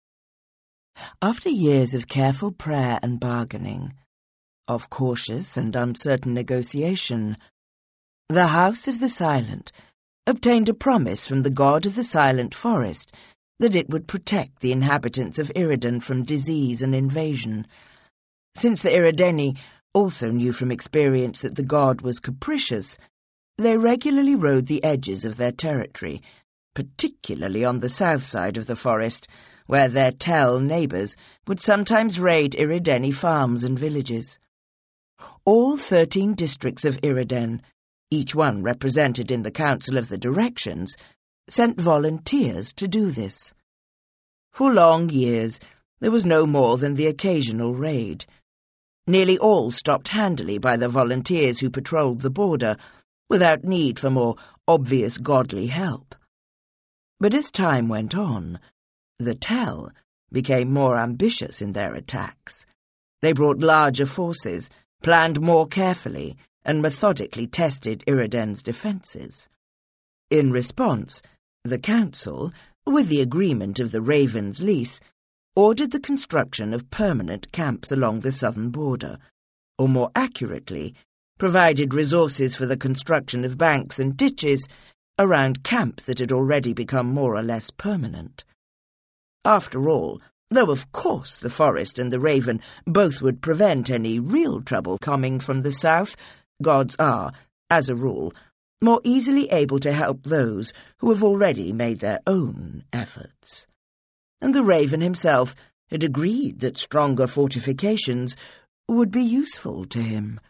After years of careful prayer and bargaining, of cautious and uncertain negotiation, the House of the Silent obtained a promise from the god of the Silent Forest that it would protect the inhabitants of Iridan from disease and invasion. Since the Irideni also knew from experience that the god was capricious, they regularly rode the edges of their territory, particularly on the south side of the forest, where their Tell neighbours would sometimes raid Irideni farms and villages. All thirteen districts of Iridan, each one represented in the Council of the Directions, sent volunteers to do this. For long years, there was no more than the occasional raid. Nearly all stopped handily by the volunteers who patrolled the border, without need for more obvious godly help. But as time went on, the Tell became more ambitious in their attacks. They brought larger forces, planned more carefully, and methodically tested Iridan's defences. In response, the Council, with the agreement of the Raven's lease, ordered the construction of permanent camps along the southern border, or more accurately, provided resources for the construction of banks and ditches around camps that had already become more or less permanent. After all, though of course the Forest and the Raven both would prevent any real trouble coming from the south, gods are, as a rule, more easily able to help those who have already made their own efforts. And the Raven himself had agreed that stronger fortifications would be useful to him.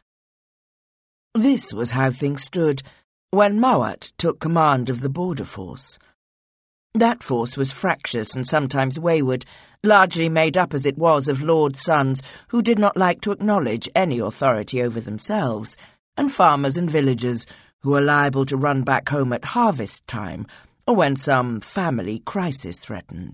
This was how things stood when Mawat took command of the border force. That force was fractious and sometimes wayward, largely made up as it was of lords' sons who did not like to acknowledge any authority over themselves, and farmers and villagers who were liable to run back home at harvest time or when some family crisis threatened.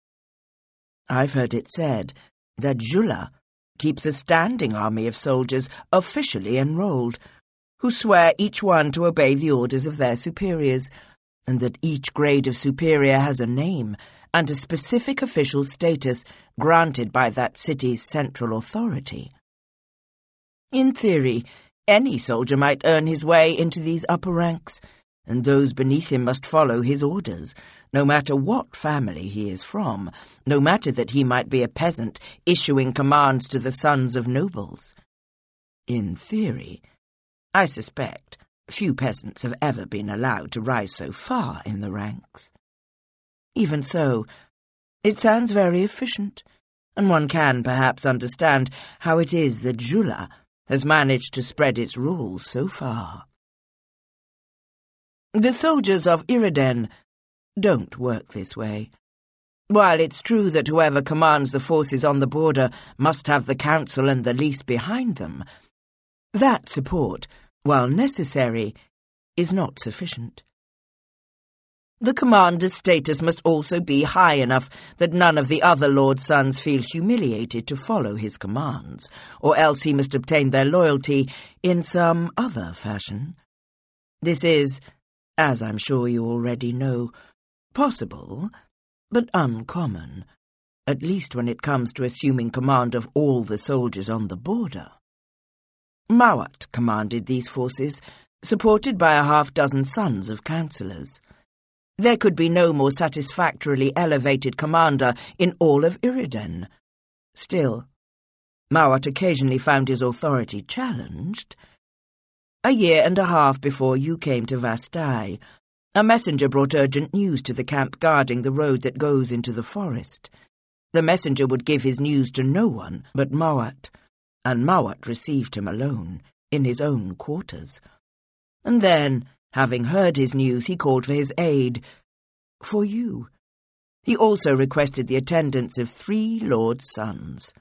I've heard it said that Jula keeps a standing army of soldiers officially enrolled, who swear each one to obey the orders of their superiors, and that each grade of superior has a name and a specific official status granted by that city's central authority. In theory, any soldier might earn his way into these upper ranks, and those beneath him must follow his orders, no matter what family he is from, no matter that he might be a peasant issuing commands to the sons of nobles. In theory, I suspect few peasants have ever been allowed to rise so far in the ranks. Even so, it sounds very efficient, and one can perhaps understand how it is that Jula has managed to spread its rule so far. The soldiers of Iridan don't work this way. While it's true that whoever commands the forces on the border must have the council and the lease behind them, that support, while necessary, is not sufficient. The commander's status must also be high enough that none of the other lord's sons feel humiliated to follow his commands, or else he must obtain their loyalty in some other fashion. This is, as I'm sure you already know, possible, but uncommon, at least when it comes to assuming command of all the soldiers on the border. Mawat commanded these forces, supported by a half-dozen sons of councillors. There could be no more satisfactorily elevated commander in all of Iridan. Still, Mawat occasionally found his authority challenged. A year and a half before you came to Vastai, a messenger brought urgent news to the camp guarding the road that goes into the forest. The messenger would give his news to no one but Mawat, and Mawat received him alone, in his own quarters. And then, having heard his news, he called for his aid. For you. He also requested the attendance of three lords' sons.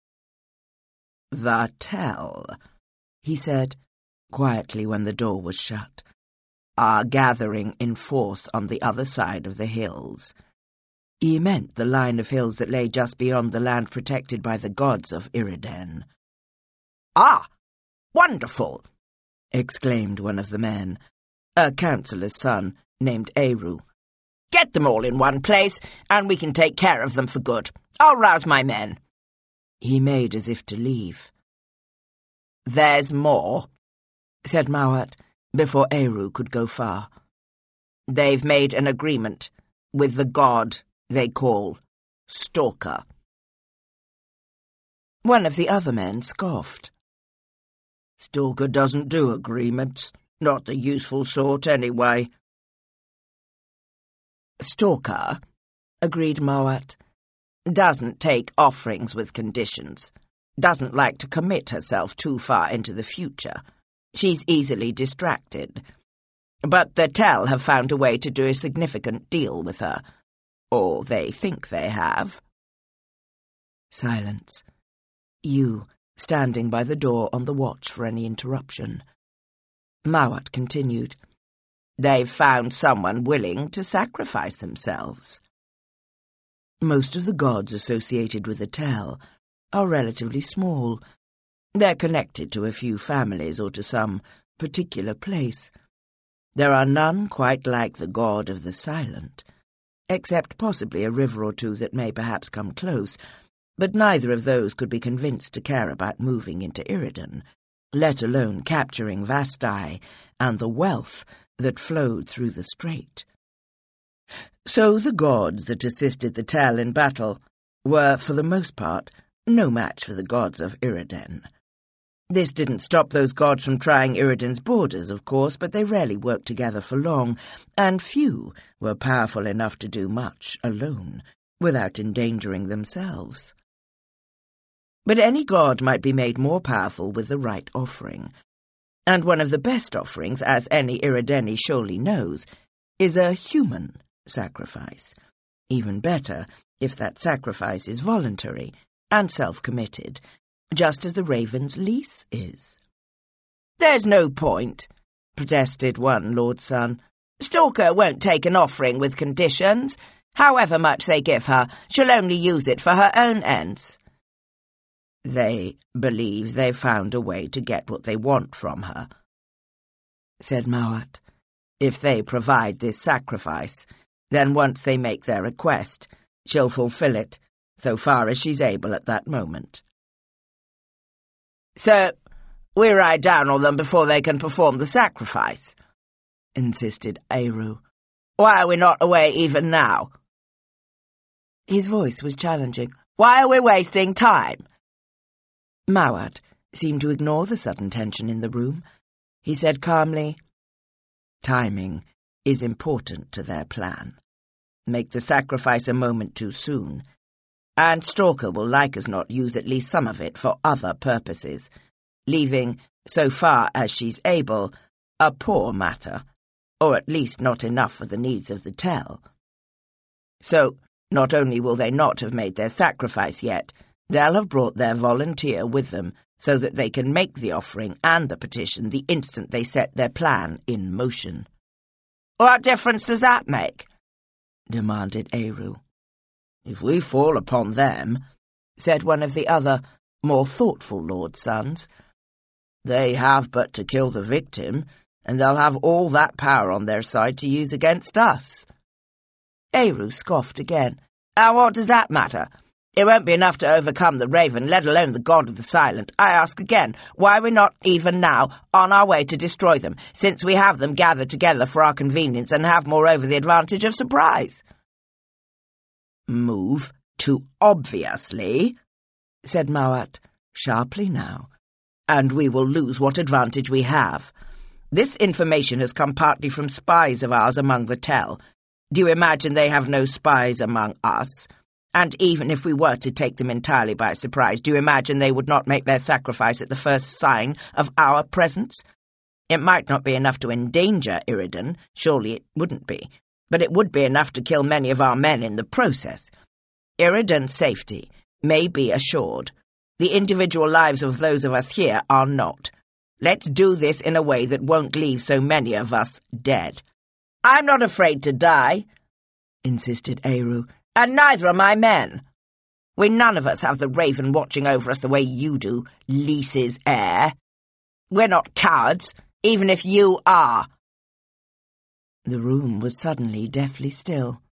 "The Tell," he said, quietly when the door was shut, "are gathering in force on the other side of the hills." He meant the line of hills that lay just beyond the land protected by the gods of Iridan. "Ah, wonderful!" exclaimed one of the men, a councillor's son named Eru. Get them all in one place, and we can take care of them for good. I'll rouse my men." He made as if to leave. "There's more," said Mawat, before Eru could go far. "They've made an agreement with the god they call Stalker." One of the other men scoffed. "Stalker doesn't do agreements. Not the useful sort, anyway." "Stalker," agreed Mawat, "doesn't take offerings with conditions. Doesn't like to commit herself too far into the future. She's easily distracted. But the Tell have found a way to do a significant deal with her. Or they think they have." Silence. You, standing by the door on the watch for any interruption. Mawat continued. "They've found someone willing to sacrifice themselves." Most of the gods associated with the Tell are relatively small. They're connected to a few families or to some particular place. There are none quite like the god of the Silent, except possibly a river or two that may perhaps come close, but neither of those could be convinced to care about moving into Iridan, let alone capturing Vasti and the wealth that flowed through the strait. So the gods that assisted the Tell in battle were, for the most part, no match for the gods of Iridan. This didn't stop those gods from trying Iridan's borders, of course, but they rarely worked together for long, and few were powerful enough to do much alone, without endangering themselves. But any god might be made more powerful with the right offering, and one of the best offerings, as any Irideni surely knows, is a human sacrifice. Even better if that sacrifice is voluntary and self-committed, just as the raven's lease is. "There's no point," protested one Lord's son. "Stalker won't take an offering with conditions. However much they give her, she'll only use it for her own ends." "They believe they've found a way to get what they want from her," said Mawat. "If they provide this sacrifice, then once they make their request, she'll fulfill it, so far as she's able at that moment." "So, we ride down on them before they can perform the sacrifice?" insisted Eru. "Why are we not away even now?" His voice was challenging. "Why are we wasting time?" Mawat seemed to ignore the sudden tension in the room. He said calmly, "Timing is important to their plan. Make the sacrifice a moment too soon, and Stalker will like as not use at least some of it for other purposes, leaving, so far as she's able, a poor matter, or at least not enough for the needs of the Tell. So, not only will they not have made their sacrifice yet, they'll have brought their volunteer with them so that they can make the offering and the petition the instant they set their plan in motion." "What difference does that make?" demanded Eru. "If we fall upon them," said one of the other, more thoughtful Lord Sons, "they have but to kill the victim, and they'll have all that power on their side to use against us." Eru scoffed again. "And what does that matter? It won't be enough to overcome the Raven, let alone the god of the Silent. I ask again, why are we not even now on our way to destroy them, since we have them gathered together for our convenience and have moreover the advantage of surprise?" "Move too obviously," said Mawat, sharply now, "and we will lose what advantage we have. This information has come partly from spies of ours among the Tell. Do you imagine they have no spies among us? And even if we were to take them entirely by surprise, do you imagine they would not make their sacrifice at the first sign of our presence? It might not be enough to endanger Iridan, surely it wouldn't be, but it would be enough to kill many of our men in the process. Iridan's safety may be assured. The individual lives of those of us here are not. Let's do this in a way that won't leave so many of us dead." "I'm not afraid to die," insisted Eru. "And neither are my men. We none of us have the Raven watching over us the way you do, Lease's heir. We're not cowards, even if you are." The room was suddenly deathly still.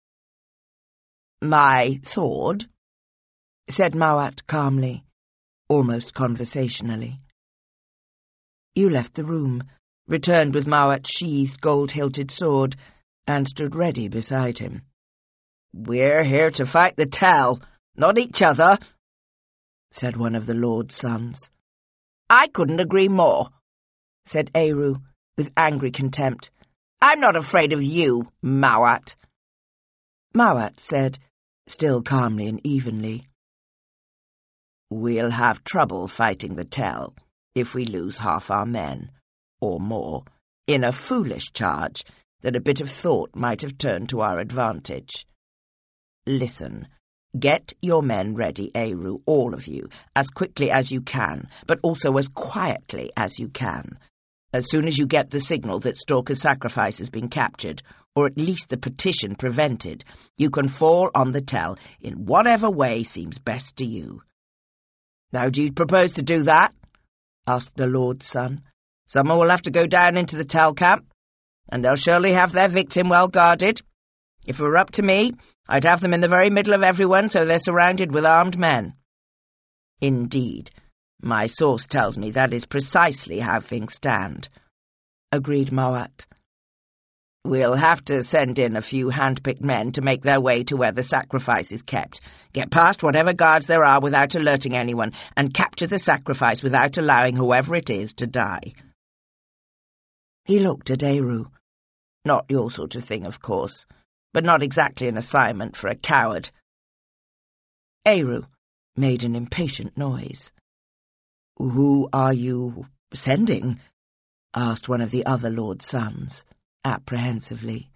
"My sword," said Mawat calmly, almost conversationally. You left the room, returned with Mawat's sheathed gold-hilted sword, and stood ready beside him. "We're here to fight the Tell, not each other," said one of the Lord's sons. "I couldn't agree more," said Eru, with angry contempt. "I'm not afraid of you, Mawat." Mawat said, still calmly and evenly, "We'll have trouble fighting the Tell if we lose half our men, or more, in a foolish charge that a bit of thought might have turned to our advantage. Listen, get your men ready, Eru, all of you, as quickly as you can, but also as quietly as you can. As soon as you get the signal that Stalker's sacrifice has been captured, or at least the petition prevented, you can fall on the Tell in whatever way seems best to you." "How do you propose to do that?" asked the Lord's son. "Someone will have to go down into the Tell camp, and they'll surely have their victim well guarded. If it were up to me, I'd have them in the very middle of everyone so they're surrounded with armed men." "Indeed, my source tells me that is precisely how things stand," agreed Mawat. "We'll have to send in a few hand-picked men to make their way to where the sacrifice is kept, get past whatever guards there are without alerting anyone, and capture the sacrifice without allowing whoever it is to die." He looked at Eru. "Not your sort of thing, of course, but not exactly an assignment for a coward." Eru made an impatient noise. "Who are you sending?" asked one of the other Lord's sons, apprehensively.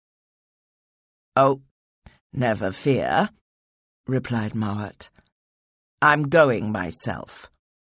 "Oh, never fear," replied Mawat. "I'm going myself."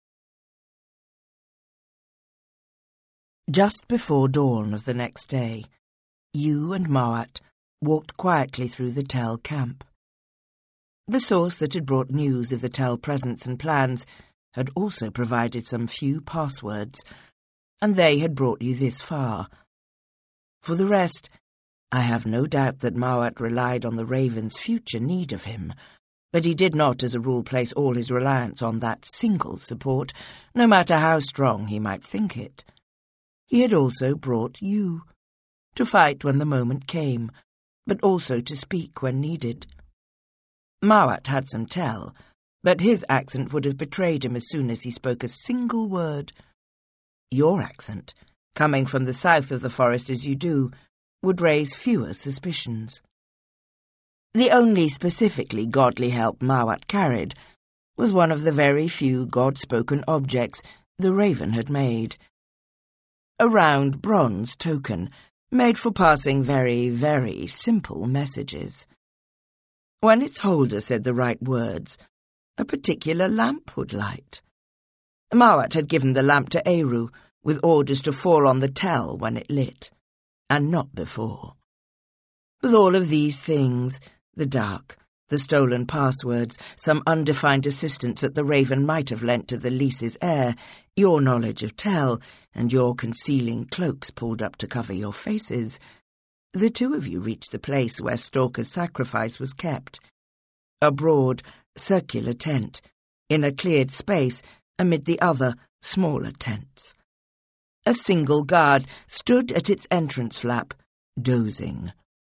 Just before dawn of the next day, you and Mawat walked quietly through the Tell camp. The source that had brought news of the Tell presence and plans had also provided some few passwords, and they had brought you this far. For the rest, I have no doubt that Mawat relied on the Raven's future need of him, but he did not as a rule place all his reliance on that single support, no matter how strong he might think it. He had also brought you, to fight when the moment came, but also to speak when needed. Mawat had some Tell, but his accent would have betrayed him as soon as he spoke a single word. Your accent, coming from the south of the forest as you do, would raise fewer suspicions. The only specifically godly help Mawat carried was one of the very few God-spoken objects the Raven had made. A round bronze token, made for passing very, very simple messages. When its holder said the right words, a particular lamp would light. Mawat had given the lamp to Eru, with orders to fall on the Tell when it lit, and not before. With all of these things, the dark, the stolen passwords, some undefined assistance that the Raven might have lent to the lease's heir, your knowledge of Tell, and your concealing cloaks pulled up to cover your faces, the two of you reached the place where Stalker's sacrifice was kept. A broad, circular tent, in a cleared space amid the other, smaller tents. A single guard stood at its entrance flap, dozing.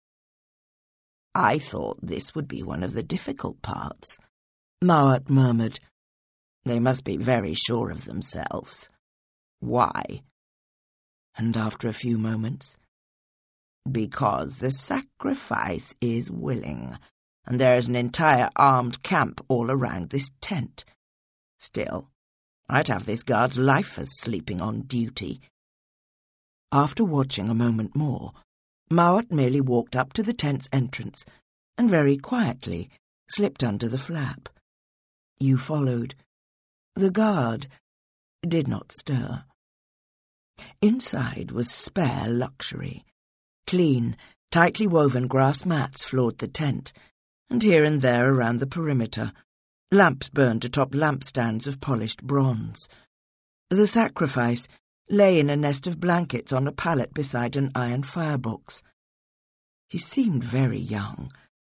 "I thought this would be one of the difficult parts," Mawat murmured. "They must be very sure of themselves. Why?" And after a few moments, "Because the sacrifice is willing, and there is an entire armed camp all around this tent. Still, I'd have this guard's life as sleeping on duty." After watching a moment more, Mawat merely walked up to the tent's entrance and very quietly slipped under the flap. You followed. The guard did not stir. Inside was spare luxury. Clean, tightly woven grass mats floored the tent, and here and there around the perimeter, lamps burned atop lampstands of polished bronze. The sacrifice lay in a nest of blankets on a pallet beside an iron firebox. He seemed very young,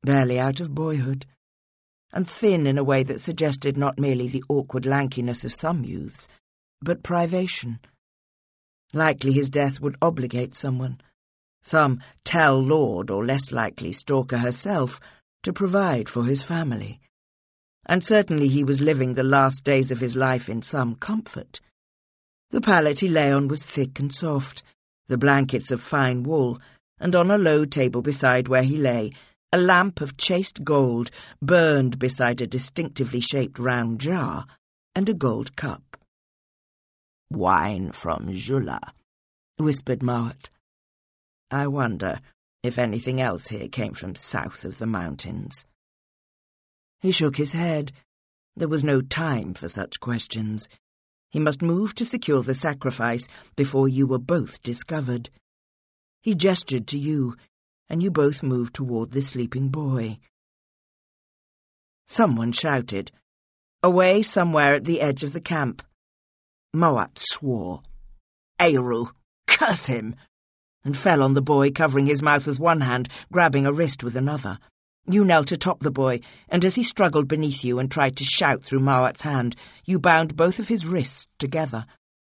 barely out of boyhood, and thin in a way that suggested not merely the awkward lankiness of some youths, but privation. Likely his death would obligate someone, some tell lord or less likely stalker herself, to provide for his family. And certainly he was living the last days of his life in some comfort. The pallet he lay on was thick and soft, the blankets of fine wool, and on a low table beside where he lay, a lamp of chased gold burned beside a distinctively shaped round jar and a gold cup. "Wine from Jula," whispered Mawat. "I wonder if anything else here came from south of the mountains." He shook his head. There was no time for such questions. He must move to secure the sacrifice before you were both discovered. He gestured to you, and you both moved toward the sleeping boy. Someone shouted, away somewhere at the edge of the camp. Mawat swore. "Eru, curse him!" and fell on the boy, covering his mouth with one hand, grabbing a wrist with another. You knelt atop the boy, and as he struggled beneath you and tried to shout through Mawat's hand, you bound both of his wrists together.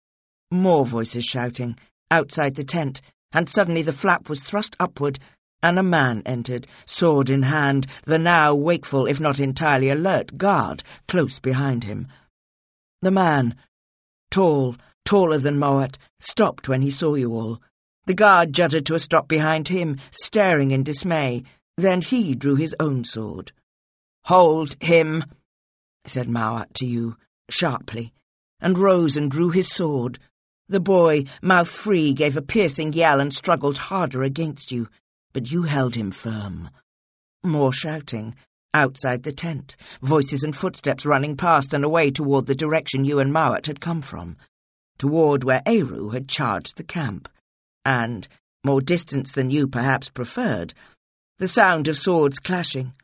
More voices shouting, outside the tent, and suddenly the flap was thrust upward, and a man entered, sword in hand, the now wakeful, if not entirely alert, guard close behind him. The man, tall, taller than Mawat, stopped when he saw you all. The guard juddered to a stop behind him, staring in dismay. Then he drew his own sword. "Hold him," said Mawat to you, sharply, and rose and drew his sword. The boy, mouth free, gave a piercing yell and struggled harder against you, but you held him firm. More shouting, outside the tent, voices and footsteps running past and away toward the direction you and Mawat had come from, toward where Eru had charged the camp, and, more distance than you perhaps preferred, the sound of swords clashing.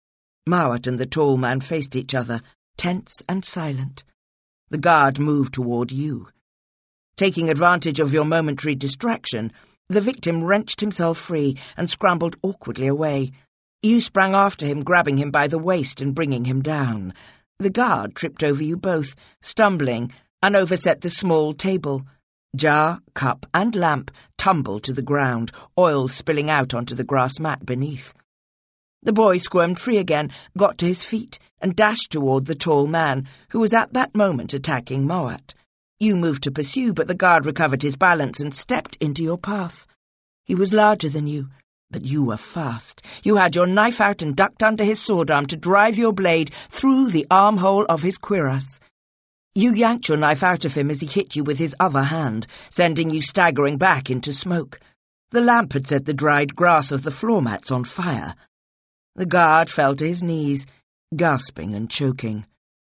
Mawat and the tall man faced each other, tense and silent. The guard moved toward you. Taking advantage of your momentary distraction, the victim wrenched himself free and scrambled awkwardly away. You sprang after him, grabbing him by the waist and bringing him down. The guard tripped over you both, stumbling, and overset the small table. Jar, cup, and lamp tumbled to the ground, oil spilling out onto the grass mat beneath. The boy squirmed free again, got to his feet, and dashed toward the tall man, who was at that moment attacking Mawat. You moved to pursue, but the guard recovered his balance and stepped into your path. He was larger than you, but you were fast. You had your knife out and ducked under his sword arm to drive your blade through the armhole of his cuirass. You yanked your knife out of him as he hit you with his other hand, sending you staggering back into smoke. The lamp had set the dried grass of the floor mats on fire. The guard fell to his knees, gasping and choking.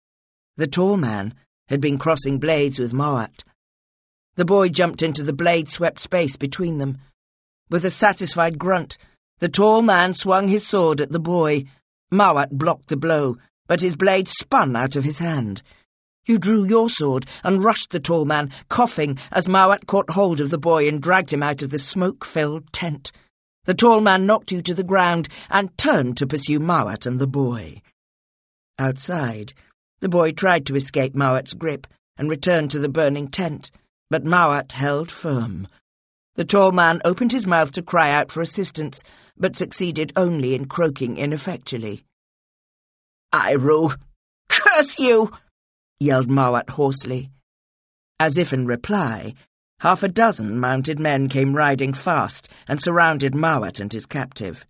The tall man had been crossing blades with Mawat. The boy jumped into the blade-swept space between them. With a satisfied grunt, the tall man swung his sword at the boy. Mawat blocked the blow, but his blade spun out of his hand. You drew your sword and rushed the tall man, coughing as Mawat caught hold of the boy and dragged him out of the smoke-filled tent. The tall man knocked you to the ground and turned to pursue Mawat and the boy. Outside, the boy tried to escape Mawat's grip and returned to the burning tent, but Mawat held firm. The tall man opened his mouth to cry out for assistance, but succeeded only in croaking ineffectually. "Eru, curse you!" yelled Mawat hoarsely. As if in reply, half a dozen mounted men came riding fast and surrounded Mawat and his captive.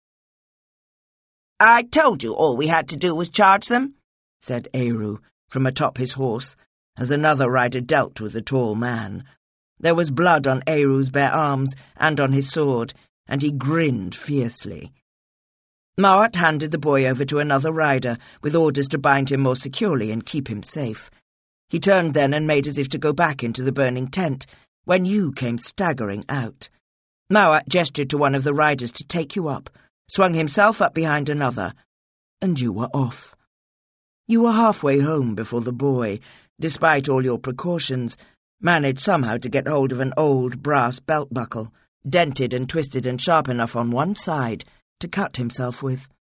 "I told you all we had to do was charge them," said Eru from atop his horse, as another rider dealt with the tall man. There was blood on Eru's bare arms and on his sword, and he grinned fiercely. Mawat handed the boy over to another rider, with orders to bind him more securely and keep him safe. He turned then and made as if to go back into the burning tent, when you came staggering out. Mawat gestured to one of the riders to take you up, swung himself up behind another, and you were off. You were halfway home before the boy, despite all your precautions, managed somehow to get hold of an old brass belt buckle, dented and twisted and sharp enough on one side to cut himself with.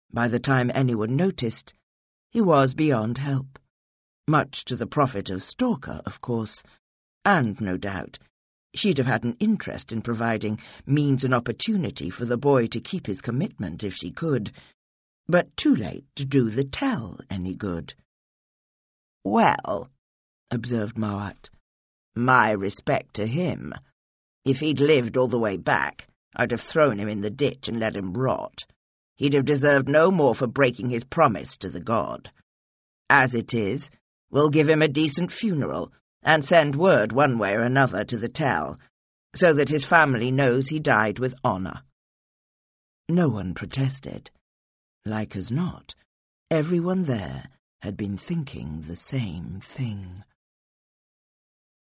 By the time anyone noticed, he was beyond help. Much to the profit of Stalker, of course, and, no doubt, she'd have had an interest in providing means and opportunity for the boy to keep his commitment if she could, but too late to do the tell any good. "Well," observed Mawat, "my respect to him. If he'd lived all the way back, I'd have thrown him in the ditch and let him rot. He'd have deserved no more for breaking his promise to the god. As it is, we'll give him a decent funeral and send word one way or another to the tell, so that his family knows he died with honour." No one protested. Like as not, everyone there had been thinking the same thing.